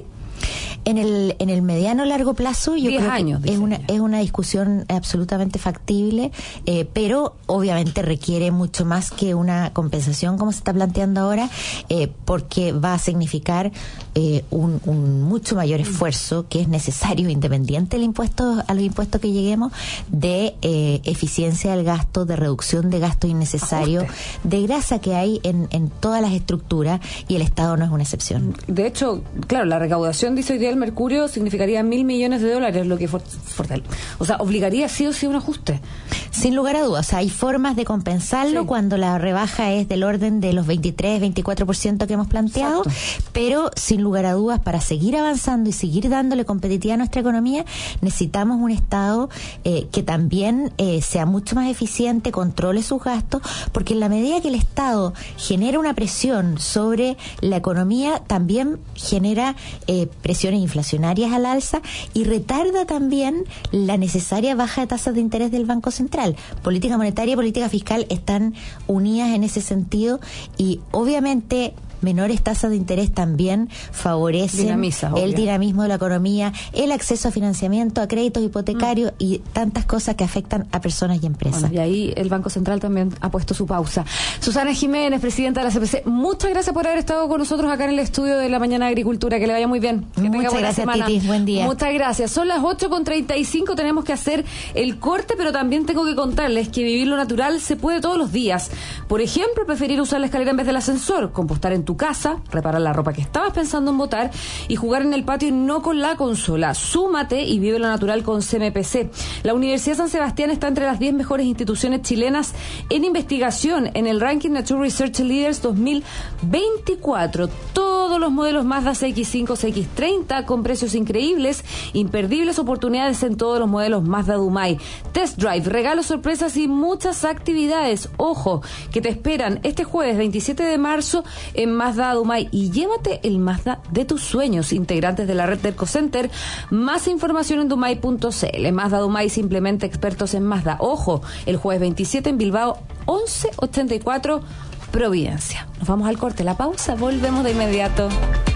En el en el mediano largo plazo yo creo años, que es una es una discusión absolutamente factible, eh, pero obviamente requiere mucho más que una compensación como se está planteando ahora, eh, porque va a significar eh, un, un mucho mayor esfuerzo que es necesario, independiente del impuesto a los impuestos que lleguemos, de eh, eficiencia del gasto, de reducción de gastos innecesarios, Ajuste. de grasa que hay en, en todas las estructuras, y el Estado no es una excepción. De hecho, claro, la recaudación, dice hoy día el Mercurio, significaría mil millones de dólares, lo que for, for, o sea, obligaría sí o sí un ajuste. Sin lugar a dudas, o sea, hay formas de compensarlo sí. cuando la rebaja es del orden de los veintitrés, veinticuatro por ciento que hemos planteado, Exacto. pero sin lugar a dudas, para seguir avanzando y seguir dándole competitividad a nuestra economía, necesitamos un Estado eh, que también eh, sea mucho más eficiente, controle sus gastos, porque en la medida que el Estado genera una presión sobre la economía, también genera eh, presiones inflacionarias al alza y retarda también la necesaria baja de tasas de interés del Banco Central. Política monetaria y política fiscal están unidas en ese sentido, y obviamente menores tasas de interés también favorecen Dinamiza, el obvio. dinamismo de la economía, el acceso a financiamiento, a créditos hipotecarios mm. y tantas cosas que afectan a personas y empresas. Bueno, y ahí el Banco Central también ha puesto su pausa. Susana Jiménez, presidenta de la C P C, muchas gracias por haber estado con nosotros acá en el estudio de la Mañana de Agricultura. Que le vaya muy bien. Que muchas gracias, Titi. Buen día. Muchas gracias. Son las ocho con treinta y cinco, tenemos que hacer el corte, pero también tengo que contarles que vivir lo natural se puede todos los días. Por ejemplo, preferir usar la escalera en vez del ascensor, compostar en tu casa, reparar la ropa que estabas pensando en botar y jugar en el patio y no con la consola. Súmate y vive lo natural con C M P C. La Universidad San Sebastián está entre las diez mejores instituciones chilenas en investigación en el ranking Nature Research Leaders dos mil veinticuatro. Todos los modelos Mazda C X cinco, C X treinta con precios increíbles, imperdibles oportunidades en todos los modelos Mazda Dumai. Test drive, regalos, sorpresas y muchas actividades. Ojo, que te esperan este jueves veintisiete de marzo en Mazda Dumai, y llévate el Mazda de tus sueños, integrantes de la red del Cocenter. Más información en dumai punto c l. Mazda Dumai, simplemente expertos en Mazda. Ojo, el jueves veintisiete en Bilbao, once ochenta y cuatro Providencia. Nos vamos al corte, la pausa, volvemos de inmediato.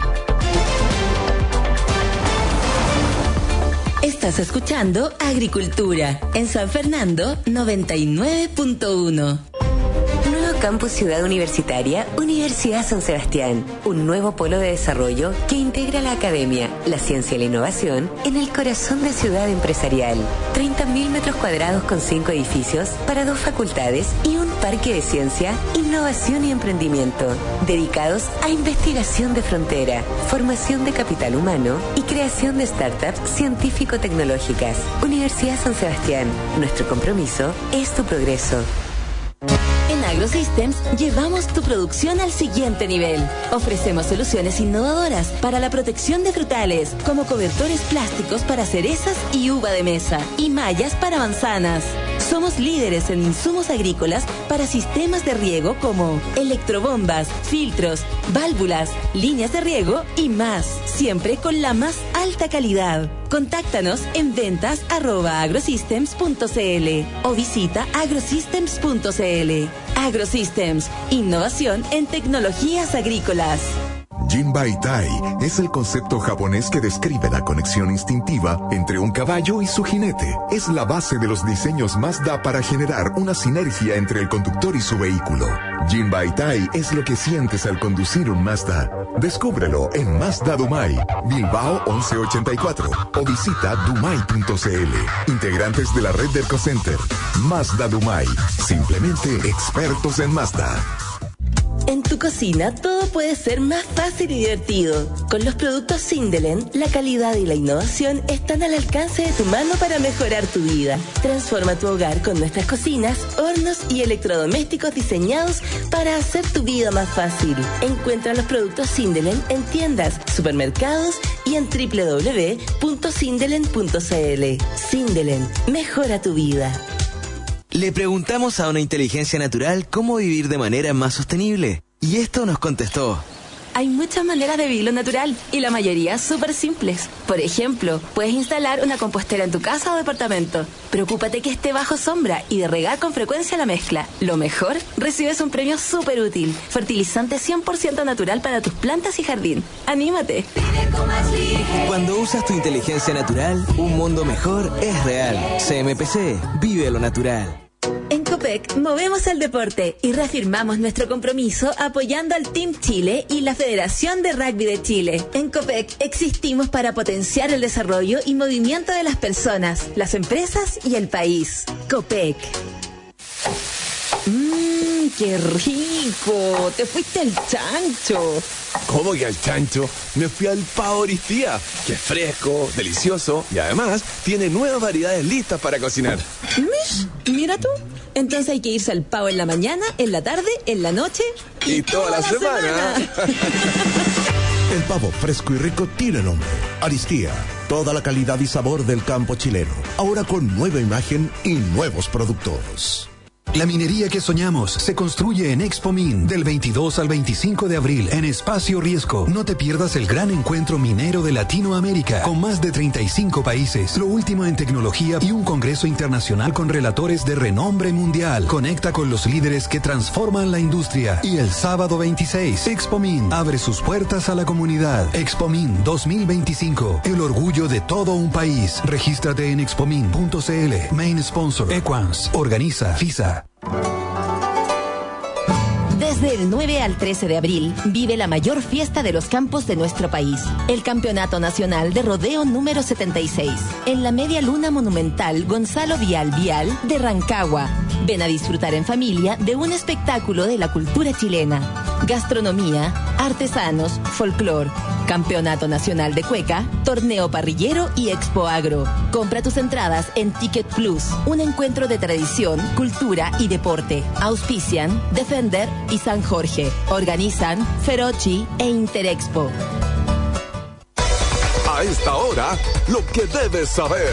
Estás escuchando Agricultura en San Fernando noventa y nueve punto uno. Campus Ciudad Universitaria, Universidad San Sebastián. Un nuevo polo de desarrollo que integra la academia, la ciencia y la innovación en el corazón de ciudad empresarial. treinta mil metros cuadrados con cinco edificios para dos facultades y un parque de ciencia, innovación y emprendimiento. Dedicados a investigación de frontera, formación de capital humano y creación de startups científico-tecnológicas. Universidad San Sebastián. Nuestro compromiso es tu progreso. En AgroSystems llevamos tu producción al siguiente nivel. Ofrecemos soluciones innovadoras para la protección de frutales, como cobertores plásticos para cerezas y uva de mesa, y mallas para manzanas. Somos líderes en insumos agrícolas para sistemas de riego como electrobombas, filtros, válvulas, líneas de riego y más, siempre con la más alta calidad. Contáctanos en ventas arroba agrosystems punto c l o visita agrosystems punto c l. AgroSystems, innovación en tecnologías agrícolas. Jinbaitai es el concepto japonés que describe la conexión instintiva entre un caballo y su jinete. Es la base de los diseños Mazda para generar una sinergia entre el conductor y su vehículo. Jinbaitai es lo que sientes al conducir un Mazda. Descúbrelo en Mazda Dumai, Bilbao once ochenta y cuatro, o visita dumai punto c l. Integrantes de la red del Cocenter. Mazda Dumai, simplemente expertos en Mazda. En tu cocina todo puede ser más fácil y divertido. Con los productos Sindelen, la calidad y la innovación están al alcance de tu mano para mejorar tu vida. Transforma tu hogar con nuestras cocinas, hornos y electrodomésticos diseñados para hacer tu vida más fácil. Encuentra los productos Sindelen en tiendas, supermercados y en doble u doble u doble u punto sindelen punto c l. Sindelen, mejora tu vida. Le preguntamos a una inteligencia natural cómo vivir de manera más sostenible. Y esto nos contestó. Hay muchas maneras de vivirlo natural y la mayoría súper simples. Por ejemplo, puedes instalar una compostera en tu casa o departamento. Preocúpate que esté bajo sombra y de regar con frecuencia la mezcla. Lo mejor, recibes un premio súper útil. Fertilizante cien por ciento natural para tus plantas y jardín. ¡Anímate! Cuando usas tu inteligencia natural, un mundo mejor es real. C M P C, vive lo natural. En Copec movemos el deporte y reafirmamos nuestro compromiso apoyando al Team Chile y la Federación de Rugby de Chile. En Copec existimos para potenciar el desarrollo y movimiento de las personas, las empresas y el país. Copec. Mmm, qué rico. Te fuiste al chancho. ¿Cómo que al chancho? Me fui al Pavo Oristía, que es fresco, delicioso y además tiene nuevas variedades listas para cocinar. Mish, mira tú. Entonces hay que irse al Pavo en la mañana, en la tarde, en la noche y, y toda, toda la, la semana. semana. El pavo fresco y rico tiene nombre. Aristía. Toda la calidad y sabor del campo chileno. Ahora con nueva imagen y nuevos productos. La minería que soñamos se construye en Expomin del veintidós al veinticinco de abril en Espacio Riesgo. No te pierdas el gran encuentro minero de Latinoamérica con más de treinta y cinco países, lo último en tecnología y un congreso internacional con relatores de renombre mundial. Conecta con los líderes que transforman la industria. Y el sábado veintiséis, Expomin abre sus puertas a la comunidad. Expomin dos mil veinticinco, el orgullo de todo un país. Regístrate en expomin punto c l. Main sponsor Equans. Organiza FISA. Desde el nueve al trece de abril, vive la mayor fiesta de los campos de nuestro país, el Campeonato Nacional de Rodeo número setenta y seis, en la Media Luna Monumental Gonzalo Vial Vial de Rancagua. Ven a disfrutar en familia de un espectáculo de la cultura chilena, gastronomía, artesanos, folclor, Campeonato Nacional de Cueca, Torneo Parrillero y Expo Agro. Compra tus entradas en Ticket Plus, un encuentro de tradición, cultura y deporte. Auspician Defender y San Jorge. Organizan Ferochi e Interexpo. A esta hora, lo que debes saber.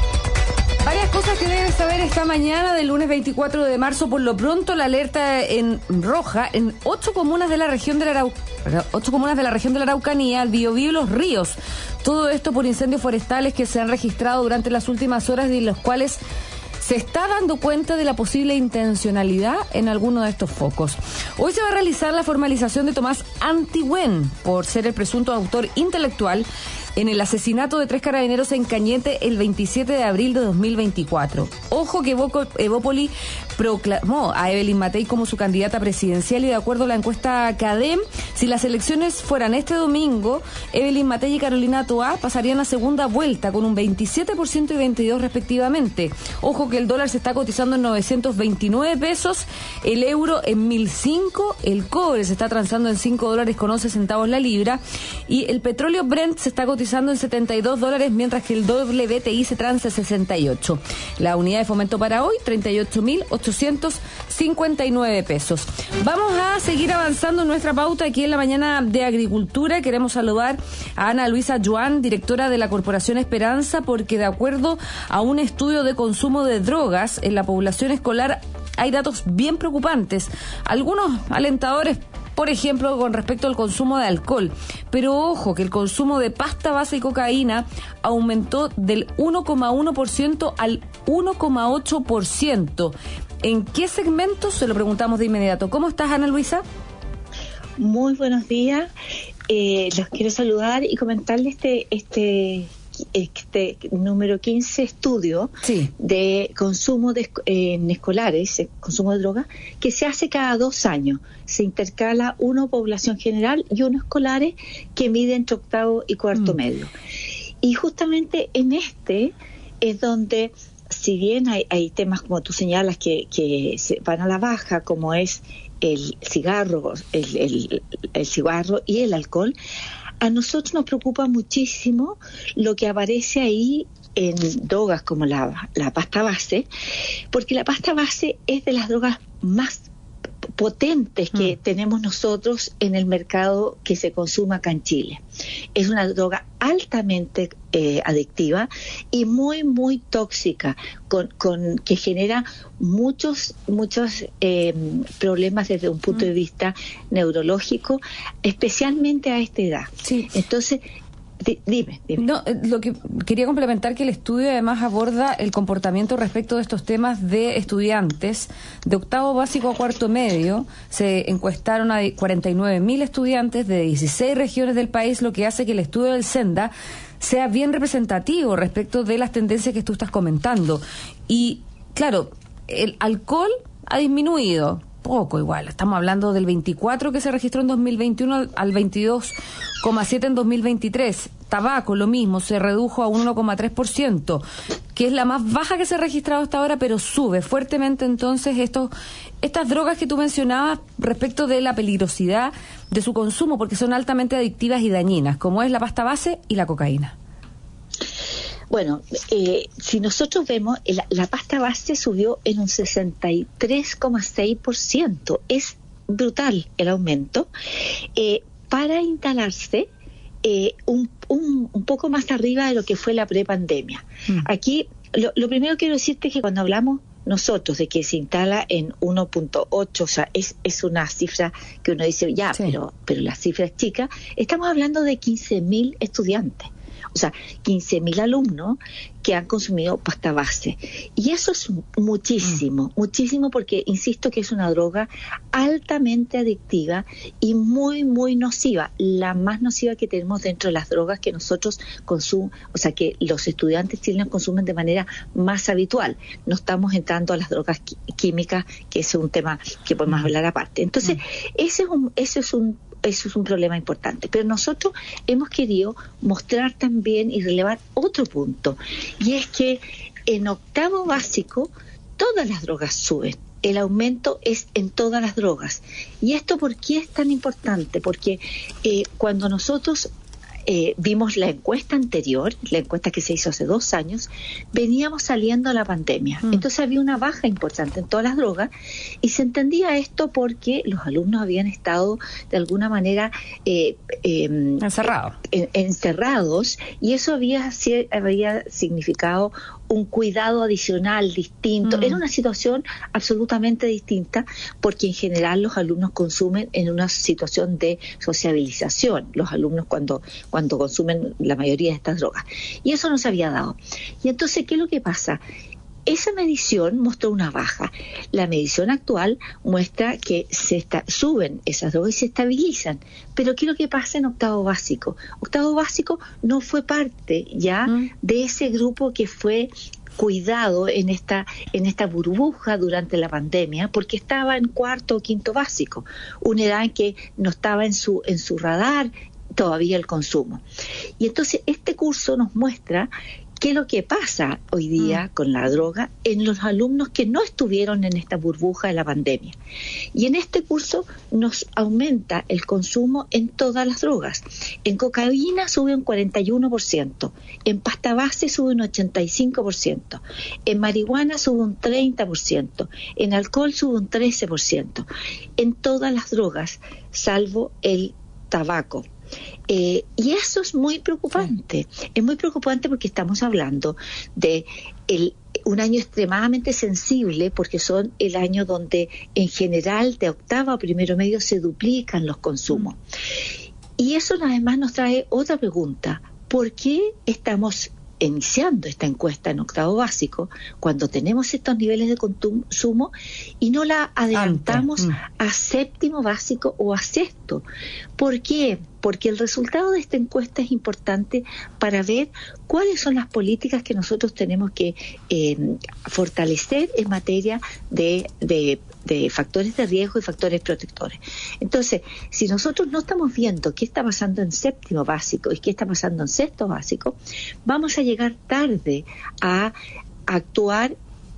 Varias cosas que debes saber esta mañana del lunes veinticuatro de marzo. Por lo pronto, la alerta en roja en ocho comunas de la región de la Araucanía, ocho comunas de la región de la Araucanía, el Biobío y Los Ríos. Todo esto por incendios forestales que se han registrado durante las últimas horas y los cuales se está dando cuenta de la posible intencionalidad en alguno de estos focos. Hoy se va a realizar la formalización de Tomás Antigüen por ser el presunto autor intelectual en el asesinato de tres carabineros en Cañete el veintisiete de abril de dos mil veinticuatro. Ojo que Evópoli proclamó a Evelyn Matei como su candidata presidencial y de acuerdo a la encuesta CADEM, si las elecciones fueran este domingo, Evelyn Matei y Carolina Toá pasarían a segunda vuelta con un veintisiete por ciento y veintidós por ciento respectivamente. Ojo que el dólar se está cotizando en novecientos veintinueve pesos, el euro en mil cinco, el cobre se está transando en cinco dólares con once centavos la libra y el petróleo Brent se está cotizando en setenta y dos dólares, mientras que el W T I se transa en sesenta y ocho. La unidad de fomento para hoy, treinta y ocho mil ochocientos cincuenta y nueve pesos. Vamos a seguir avanzando en nuestra pauta aquí en la mañana de Agricultura. Queremos saludar a Ana Luisa Joan, directora de la Corporación Esperanza, porque de acuerdo a un estudio de consumo de drogas en la población escolar hay datos bien preocupantes, algunos alentadores, por ejemplo, con respecto al consumo de alcohol. Pero ojo, que el consumo de pasta base y cocaína aumentó del uno coma uno por ciento al uno coma ocho por ciento. ¿En qué segmentos? Se lo preguntamos de inmediato. ¿Cómo estás, Ana Luisa? Muy buenos días. Eh, los quiero saludar y comentarles este... este este número quince estudio sí. de consumo de, eh, en escolares, consumo de drogas, que se hace cada dos años. Se intercala uno población general y uno escolares que mide entre octavo y cuarto mm. medio. Y justamente en este es donde, si bien hay, hay temas como tú señalas que, que se van a la baja, como es el cigarro, el, el, el cigarro y el alcohol, a nosotros nos preocupa muchísimo lo que aparece ahí en drogas como la, la pasta base, porque la pasta base es de las drogas más potentes que mm. tenemos nosotros en el mercado que se consume acá en Chile. Es una droga altamente eh, adictiva y muy, muy tóxica, con, con que genera muchos, muchos eh, problemas desde un punto mm. de vista neurológico, especialmente a esta edad. Sí. Entonces, Dime, dime. No, lo que quería complementar que el estudio además aborda el comportamiento respecto de estos temas de estudiantes de octavo básico a cuarto medio. Se encuestaron a cuarenta y nueve mil estudiantes de dieciséis regiones del país, lo que hace que el estudio del Senda sea bien representativo respecto de las tendencias que tú estás comentando. Y claro, el alcohol ha disminuido. Poco igual, estamos hablando del veinticuatro que se registró en dos mil veintiuno al veintidós coma siete en dos mil veintitrés. Tabaco, lo mismo, se redujo a un uno coma tres por ciento, que es la más baja que se ha registrado hasta ahora, pero sube fuertemente entonces estos, estas drogas que tú mencionabas respecto de la peligrosidad de su consumo, porque son altamente adictivas y dañinas, como es la pasta base y la cocaína. Bueno, eh, si nosotros vemos, la, la pasta base subió en un sesenta y tres coma seis por ciento. Es brutal el aumento. Eh, para instalarse eh, un, un, un poco más arriba de lo que fue la prepandemia. Mm. Aquí, lo, lo primero que quiero decirte es que cuando hablamos nosotros de que se instala en uno punto ocho, o sea, es, es una cifra que uno dice, ya, sí. pero, pero la cifra es chica, estamos hablando de quince mil estudiantes. O sea, quince mil alumnos que han consumido pasta base. Y eso es muchísimo, mm. muchísimo porque, insisto, que es una droga altamente adictiva y muy, muy nociva. La más nociva que tenemos dentro de las drogas que nosotros consumimos, o sea, que los estudiantes chilenos consumen de manera más habitual. No estamos entrando a las drogas qui- químicas, que es un tema que podemos mm. hablar aparte. Entonces, mm. ese es un, ese es un Eso es un problema importante. Pero nosotros hemos querido mostrar también y relevar otro punto, y es que en octavo básico todas las drogas suben. El aumento es en todas las drogas. ¿Y esto por qué es tan importante? Porque eh, cuando nosotros Eh, vimos la encuesta anterior, la encuesta que se hizo hace dos años, veníamos saliendo a la pandemia. Mm. Entonces había una baja importante en todas las drogas y se entendía esto porque los alumnos habían estado de alguna manera eh, eh, Encerrado. en, encerrados, y eso había, había significado un cuidado adicional distinto. Mm. Era una situación absolutamente distinta porque en general los alumnos consumen en una situación de sociabilización, los alumnos cuando, cuando consumen la mayoría de estas drogas. Y eso no se había dado. Y entonces, ¿qué es lo que pasa? Esa medición mostró una baja. La medición actual muestra que se está, suben esas drogas y se estabilizan. Pero ¿qué es lo que pasa en octavo básico? Octavo básico no fue parte ya mm. de ese grupo que fue cuidado en esta en esta burbuja durante la pandemia, porque estaba en cuarto o quinto básico, una edad en que no estaba en su en su radar todavía el consumo. Y entonces este curso nos muestra qué es lo que pasa hoy día mm. con la droga en los alumnos que no estuvieron en esta burbuja de la pandemia. Y en este curso nos aumenta el consumo en todas las drogas. En cocaína sube un cuarenta y uno por ciento, en pasta base sube un ochenta y cinco por ciento, en marihuana sube un treinta por ciento, en alcohol sube un trece por ciento, en todas las drogas, salvo el tabaco. Eh, y eso es muy preocupante. Sí. Es muy preocupante porque estamos hablando de el, un año extremadamente sensible, porque son el año donde en general de octava a primero medio se duplican los consumos. Mm. Y eso además nos trae otra pregunta. ¿Por qué estamos iniciando esta encuesta en octavo básico cuando tenemos estos niveles de consumo y no la adelantamos mm. a séptimo básico o a sexto? ¿Por qué? Porque el resultado de esta encuesta es importante para ver cuáles son las políticas que nosotros tenemos que eh, fortalecer en materia de, de, de factores de riesgo y factores protectores. Entonces, si nosotros no estamos viendo qué está pasando en séptimo básico y qué está pasando en sexto básico, vamos a llegar tarde a actuar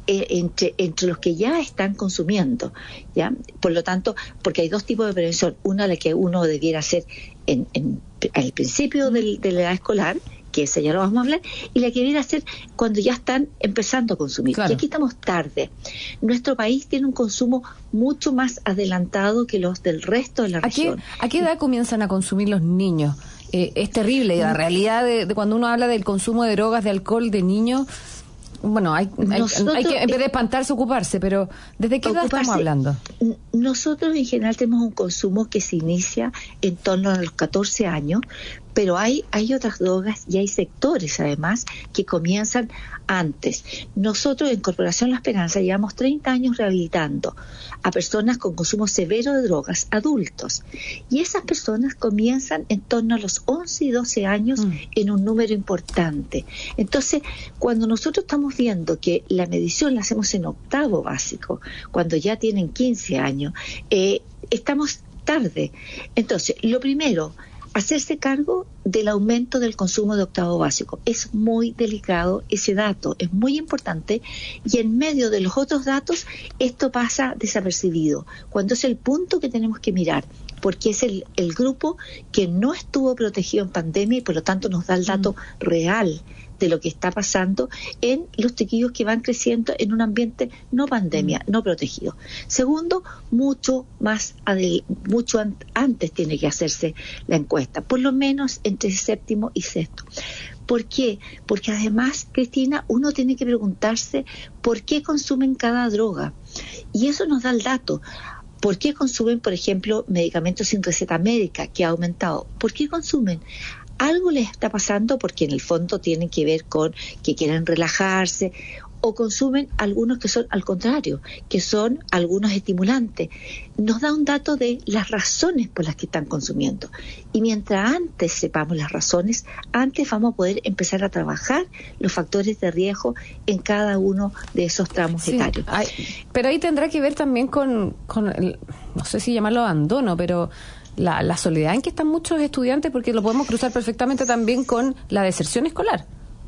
eh, entre, entre los que ya están consumiendo, ¿ya? Por lo tanto, porque hay dos tipos de prevención, una la que uno debiera hacer en, en, al principio del, de la edad escolar, que esa ya lo vamos a hablar, y la que viene a ser cuando ya están empezando a consumir. Claro. Y aquí estamos tarde. Nuestro país tiene un consumo mucho más adelantado que los del resto de la ¿A región. Qué, ¿A qué edad comienzan a consumir los niños? Eh, es terrible, la realidad de, de cuando uno habla del consumo de drogas, de alcohol, de niños, bueno, hay, hay, hay que en vez de espantarse, ocuparse, pero ¿desde qué edad estamos hablando? Nosotros en general tenemos un consumo que se inicia en torno a los catorce años, pero hay, hay otras drogas y hay sectores además que comienzan antes. Nosotros en Corporación La Esperanza llevamos treinta años rehabilitando a personas con consumo severo de drogas, adultos, y esas personas comienzan en torno a los once y doce años mm. en un número importante. Entonces, cuando nosotros estamos viendo que la medición la hacemos en octavo básico, cuando ya tienen quince años, eh, estamos tarde. Entonces, lo primero, hacerse cargo del aumento del consumo de octavo básico. Es muy delicado ese dato, es muy importante, y en medio de los otros datos esto pasa desapercibido, cuando es el punto que tenemos que mirar, porque es el, el grupo que no estuvo protegido en pandemia y por lo tanto nos da el dato mm. real de lo que está pasando en los chiquillos que van creciendo en un ambiente no pandemia, mm. no protegido. Segundo, mucho más adel- mucho an- antes tiene que hacerse la encuesta, por lo menos entre séptimo y sexto. ¿Por qué? Porque además, Cristina, uno tiene que preguntarse por qué consumen cada droga, y eso nos da el dato. ¿Por qué consumen, por ejemplo, medicamentos sin receta médica, que ha aumentado? ¿Por qué consumen? Algo les está pasando porque en el fondo tienen que ver con que quieren relajarse, o consumen algunos que son al contrario, que son algunos estimulantes. Nos da un dato de las razones por las que están consumiendo. Y mientras antes sepamos las razones, antes vamos a poder empezar a trabajar los factores de riesgo en cada uno de esos tramos sí, etarios. Hay, pero ahí tendrá que ver también con, con el, no sé si llamarlo abandono, pero La, la soledad en que están muchos estudiantes, porque lo podemos cruzar perfectamente también con la deserción escolar.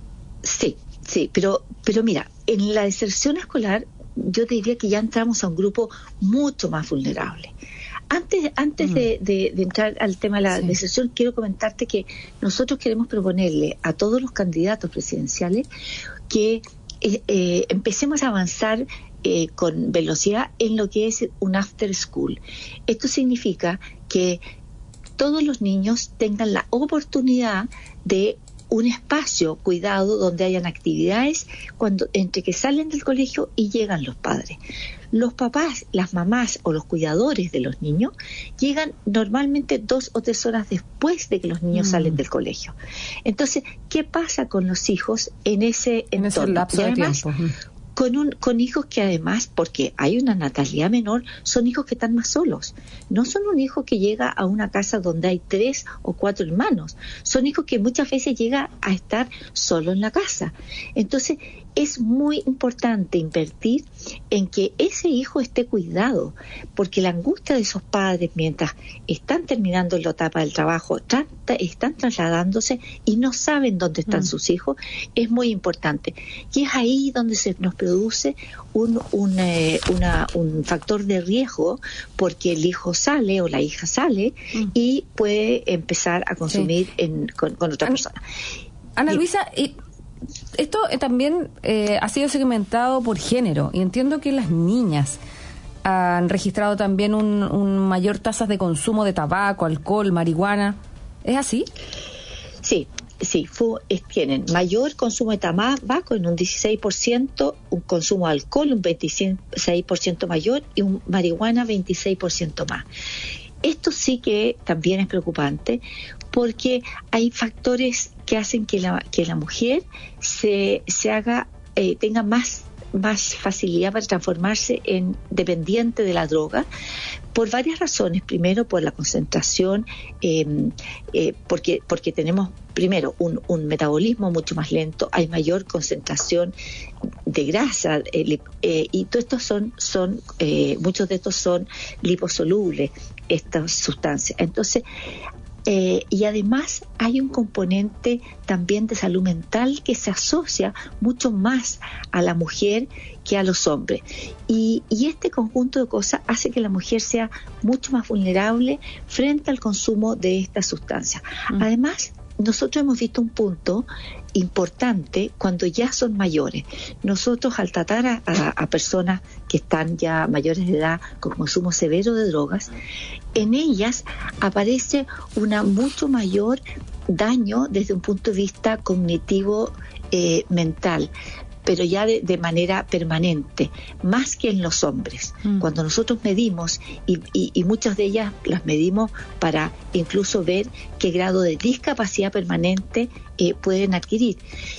Sí, sí, pero, pero mira, en la deserción escolar yo te diría que ya entramos a un grupo mucho más vulnerable. Antes, antes mm. de, de, de entrar al tema de la sí. deserción, quiero comentarte que nosotros queremos proponerle a todos los candidatos presidenciales que eh, eh, empecemos a avanzar Eh, con velocidad en lo que es un after school. Esto significa que todos los niños tengan la oportunidad de un espacio cuidado donde hayan actividades cuando entre que salen del colegio y llegan los padres. Los papás, las mamás o los cuidadores de los niños llegan normalmente dos o tres horas después de que los niños mm. salen del colegio. Entonces, ¿qué pasa con los hijos en ese en entorno? Ese lapso y además, de tiempo. Con, un, con hijos que además, porque hay una natalidad menor, son hijos que están más solos. No son un hijo que llega a una casa donde hay tres o cuatro hermanos. Son hijos que muchas veces llega a estar solo en la casa. Entonces, es muy importante invertir en que ese hijo esté cuidado, porque la angustia de esos padres mientras están terminando la etapa del trabajo, tra- están trasladándose y no saben dónde están mm. sus hijos, es muy importante. Y es ahí donde se nos produce un, un, eh, una, un factor de riesgo, porque el hijo sale o la hija sale mm. y puede empezar a consumir sí. en, con, con otra Ana, persona. Ana Luisa, y esto eh, también eh, ha sido segmentado por género, y entiendo que las niñas han registrado también un, un mayor tasas de consumo de tabaco, alcohol, marihuana. ¿Es así? Sí, sí, fu, es, tienen mayor consumo de tabaco en un dieciséis por ciento, un consumo de alcohol un veintiséis por ciento mayor y un marihuana veintiséis por ciento más. Esto sí que también es preocupante, porque hay factores que hacen que la, que la mujer se, se haga, eh, tenga más, más facilidad para transformarse en dependiente de la droga, por varias razones. Primero, por la concentración, eh, eh, porque, porque tenemos primero un, un metabolismo mucho más lento, hay mayor concentración de grasa, eh, eh, y todos estos son, son eh, muchos de estos son liposolubles, estas sustancias. Entonces, Eh, y además hay un componente también de salud mental que se asocia mucho más a la mujer que a los hombres. Y, y este conjunto de cosas hace que la mujer sea mucho más vulnerable frente al consumo de estas sustancias. Mm. Además, nosotros hemos visto un punto importante cuando ya son mayores. Nosotros, al tratar a, a, a personas que están ya mayores de edad con consumo severo de drogas, en ellas aparece una mucho mayor daño desde un punto de vista cognitivo eh, mental, pero ya de, de manera permanente, más que en los hombres. Mm. Cuando nosotros medimos, y, y, y muchas de ellas las medimos para incluso ver qué grado de discapacidad permanente eh, pueden adquirir.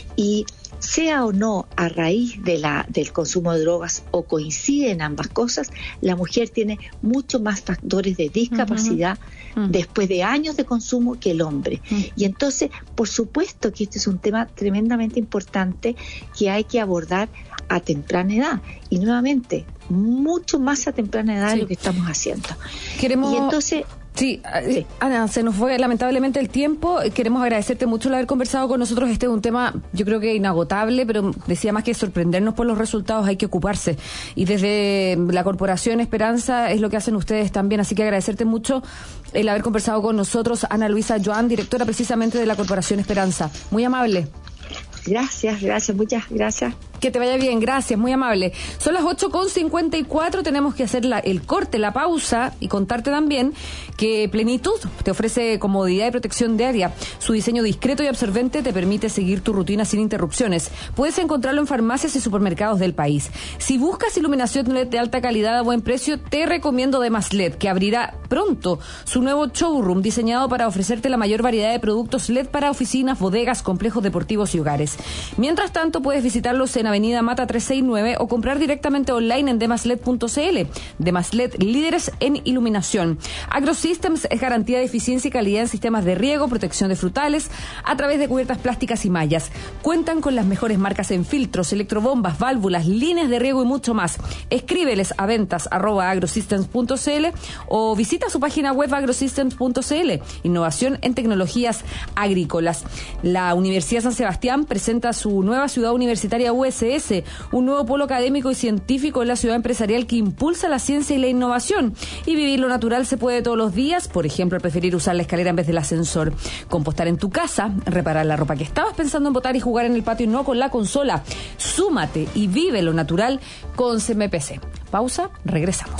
Y sea o no a raíz de la, del consumo de drogas o coinciden ambas cosas, la mujer tiene mucho más factores de discapacidad uh-huh. uh-huh. después de años de consumo que el hombre. Uh-huh. Y entonces, por supuesto que este es un tema tremendamente importante que hay que abordar a temprana edad. Y nuevamente, mucho más a temprana edad sí. de lo que estamos haciendo. Queremos... Y entonces... Sí, sí, Ana, se nos fue lamentablemente el tiempo. Queremos agradecerte mucho el haber conversado con nosotros. Este es un tema, yo creo que inagotable, pero decía más que sorprendernos por los resultados, hay que ocuparse. Y desde la Corporación Esperanza es lo que hacen ustedes también. Así que agradecerte mucho el haber conversado con nosotros. Ana Luisa Joan, directora precisamente de la Corporación Esperanza. Muy amable. Gracias, gracias, muchas gracias. Que te vaya bien, gracias, muy amable. Son las ocho con cincuenta y cuatro, tenemos que hacer la, el corte, la pausa y contarte también que Plenitud te ofrece comodidad y protección diaria. Su diseño discreto y absorbente te permite seguir tu rutina sin interrupciones. Puedes encontrarlo en farmacias y supermercados del país. Si buscas iluminación L E D de alta calidad a buen precio, te recomiendo Demas L E D, que abrirá pronto su nuevo showroom diseñado para ofrecerte la mayor variedad de productos L E D para oficinas, bodegas, complejos deportivos y hogares. Mientras tanto, puedes visitarlos en Avenida Mata trescientos sesenta y nueve o comprar directamente online en demasled punto cl. Demasled, líderes en iluminación. AgroSystems es garantía de eficiencia y calidad en sistemas de riego, protección de frutales, a través de cubiertas plásticas y mallas. Cuentan con las mejores marcas en filtros, electrobombas, válvulas, líneas de riego y mucho más. Escríbeles a ventas arroba agrosystems punto cl o visita su página web agrosystems punto cl. Innovación en tecnologías agrícolas. La Universidad San Sebastián presenta su nueva ciudad universitaria U S S, un nuevo polo académico y científico en la ciudad empresarial que impulsa la ciencia y la innovación. Y vivir lo natural se puede todos los días, por ejemplo, preferir usar la escalera en vez del ascensor, compostar en tu casa, reparar la ropa que estabas pensando en botar y jugar en el patio y no con la consola. Súmate y vive lo natural con C M P C. Pausa, regresamos.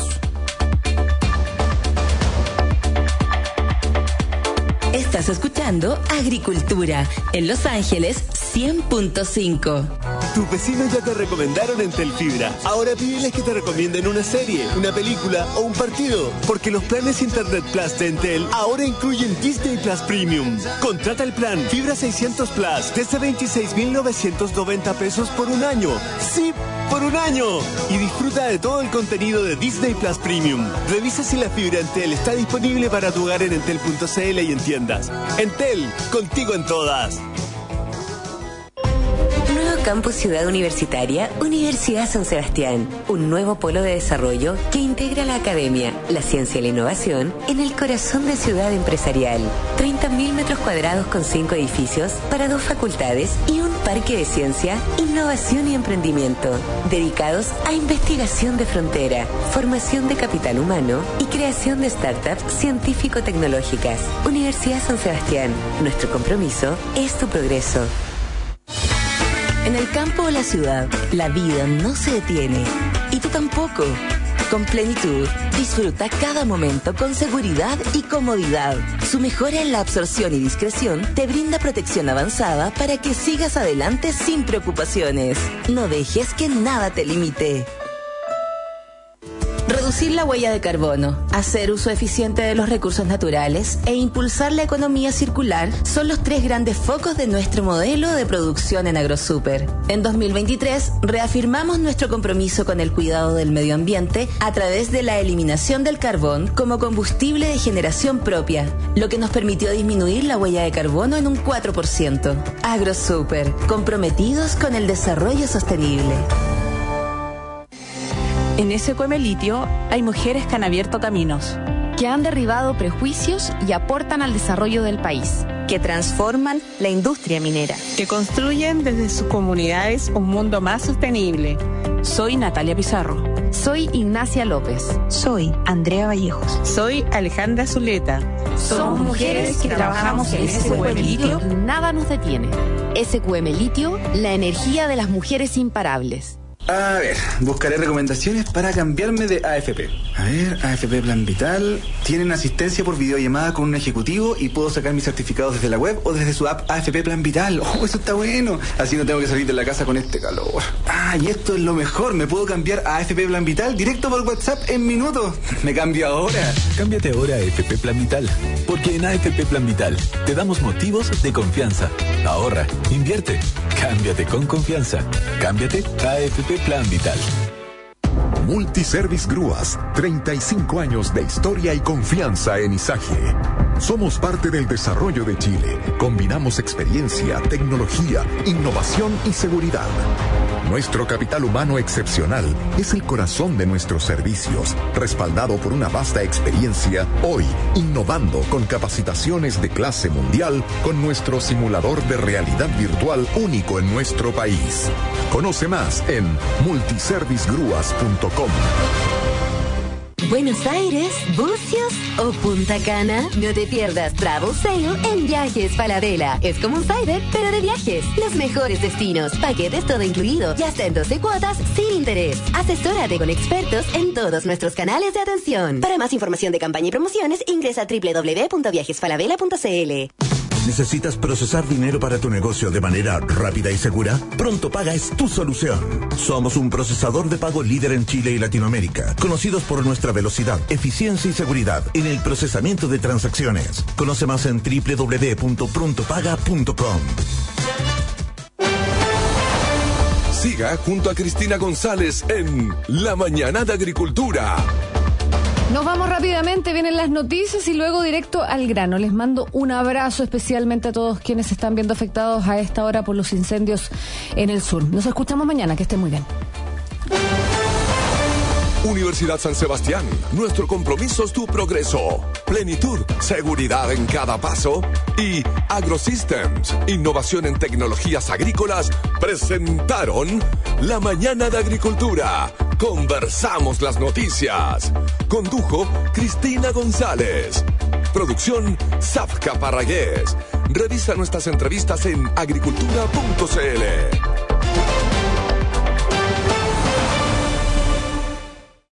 Estás escuchando Agricultura en Los Ángeles cien punto cinco. Tus vecinos ya te recomendaron Entel Fibra. Ahora pídeles que te recomienden una serie, una película o un partido, porque los planes Internet Plus de Entel ahora incluyen Disney Plus Premium. Contrata el plan Fibra seiscientos Plus desde veintiséis mil novecientos noventa pesos por un año. ¡Sí! ¡Por un año! Y disfruta de todo el contenido de Disney Plus Premium. Revisa si la fibra Entel está disponible para tu hogar en entel punto cl y en tiendas. Entel, contigo en todas. Campus Ciudad Universitaria, Universidad San Sebastián. Un nuevo polo de desarrollo que integra la academia, la ciencia y la innovación en el corazón de ciudad empresarial. treinta mil metros cuadrados con cinco edificios para dos facultades y un parque de ciencia, innovación y emprendimiento. Dedicados a investigación de frontera, formación de capital humano y creación de startups científico-tecnológicas. Universidad San Sebastián. Nuestro compromiso es tu progreso. En el campo o la ciudad, la vida no se detiene. Y tú tampoco. Con Plenitud, disfruta cada momento con seguridad y comodidad. Su mejora en la absorción y discreción te brinda protección avanzada para que sigas adelante sin preocupaciones. No dejes que nada te limite. Reducir la huella de carbono, hacer uso eficiente de los recursos naturales e impulsar la economía circular son los tres grandes focos de nuestro modelo de producción en AgroSuper. En dos mil veintitrés reafirmamos nuestro compromiso con el cuidado del medio ambiente a través de la eliminación del carbón como combustible de generación propia, lo que nos permitió disminuir la huella de carbono en un cuatro por ciento. AgroSuper, comprometidos con el desarrollo sostenible. En S Q M Litio hay mujeres que han abierto caminos, que que han derribado prejuicios y aportan al desarrollo del país. Que transforman la industria minera. Que construyen desde sus comunidades un mundo más sostenible. Soy Natalia Pizarro. Soy Ignacia López. Soy Andrea Vallejos. Soy Alejandra Zuleta. Somos mujeres que trabajamos en S Q M Litio y nada nos detiene. S Q M Litio, la energía de las mujeres imparables. A ver, buscaré recomendaciones para cambiarme de A F P. A ver, A F P Plan Vital. Tienen asistencia por videollamada con un ejecutivo y puedo sacar mis certificados desde la web o desde su app A F P Plan Vital. Oh, eso está bueno. Así no tengo que salir de la casa con este calor. Ah, y esto es lo mejor. Me puedo cambiar a A F P Plan Vital directo por WhatsApp en minutos. Me cambio ahora. Cámbiate ahora a A F P Plan Vital. Porque en A F P Plan Vital te damos motivos de confianza. Ahorra, invierte, cámbiate con confianza. Cámbiate a A F P Plan Vital. Multiservice Grúas, treinta y cinco años de historia y confianza en Izaje. Somos parte del desarrollo de Chile. Combinamos experiencia, tecnología, innovación y seguridad. Nuestro capital humano excepcional es el corazón de nuestros servicios, respaldado por una vasta experiencia, hoy innovando con capacitaciones de clase mundial con nuestro simulador de realidad virtual único en nuestro país. Conoce más en multiservice grúas punto com. Buenos Aires, Bucios o Punta Cana. No te pierdas Travel Sale en Viajes Falabella. Es como un Cyber, pero de viajes. Los mejores destinos, paquetes todo incluido y hasta en doce cuotas sin interés. Asesórate con expertos en todos nuestros canales de atención. Para más información de campaña y promociones, ingresa a doble u doble u doble u punto viajes falabella punto c l. ¿Necesitas procesar dinero para tu negocio de manera rápida y segura? Pronto Paga es tu solución. Somos un procesador de pago líder en Chile y Latinoamérica, conocidos por nuestra velocidad, eficiencia y seguridad en el procesamiento de transacciones. Conoce más en doble u doble u doble u punto pronto paga punto com. Siga junto a Cristina González en La Mañana de Agricultura. Nos vamos rápidamente, vienen las noticias y luego directo al grano. Les mando un abrazo especialmente a todos quienes se están viendo afectados a esta hora por los incendios en el sur. Nos escuchamos mañana, que estén muy bien. Universidad San Sebastián, nuestro compromiso es tu progreso. Plenitud, seguridad en cada paso. Y AgroSystems, innovación en tecnologías agrícolas, presentaron La Mañana de Agricultura. Conversamos las noticias. Condujo Cristina González. Producción Zafka Parragués. Revisa nuestras entrevistas en agricultura punto c l.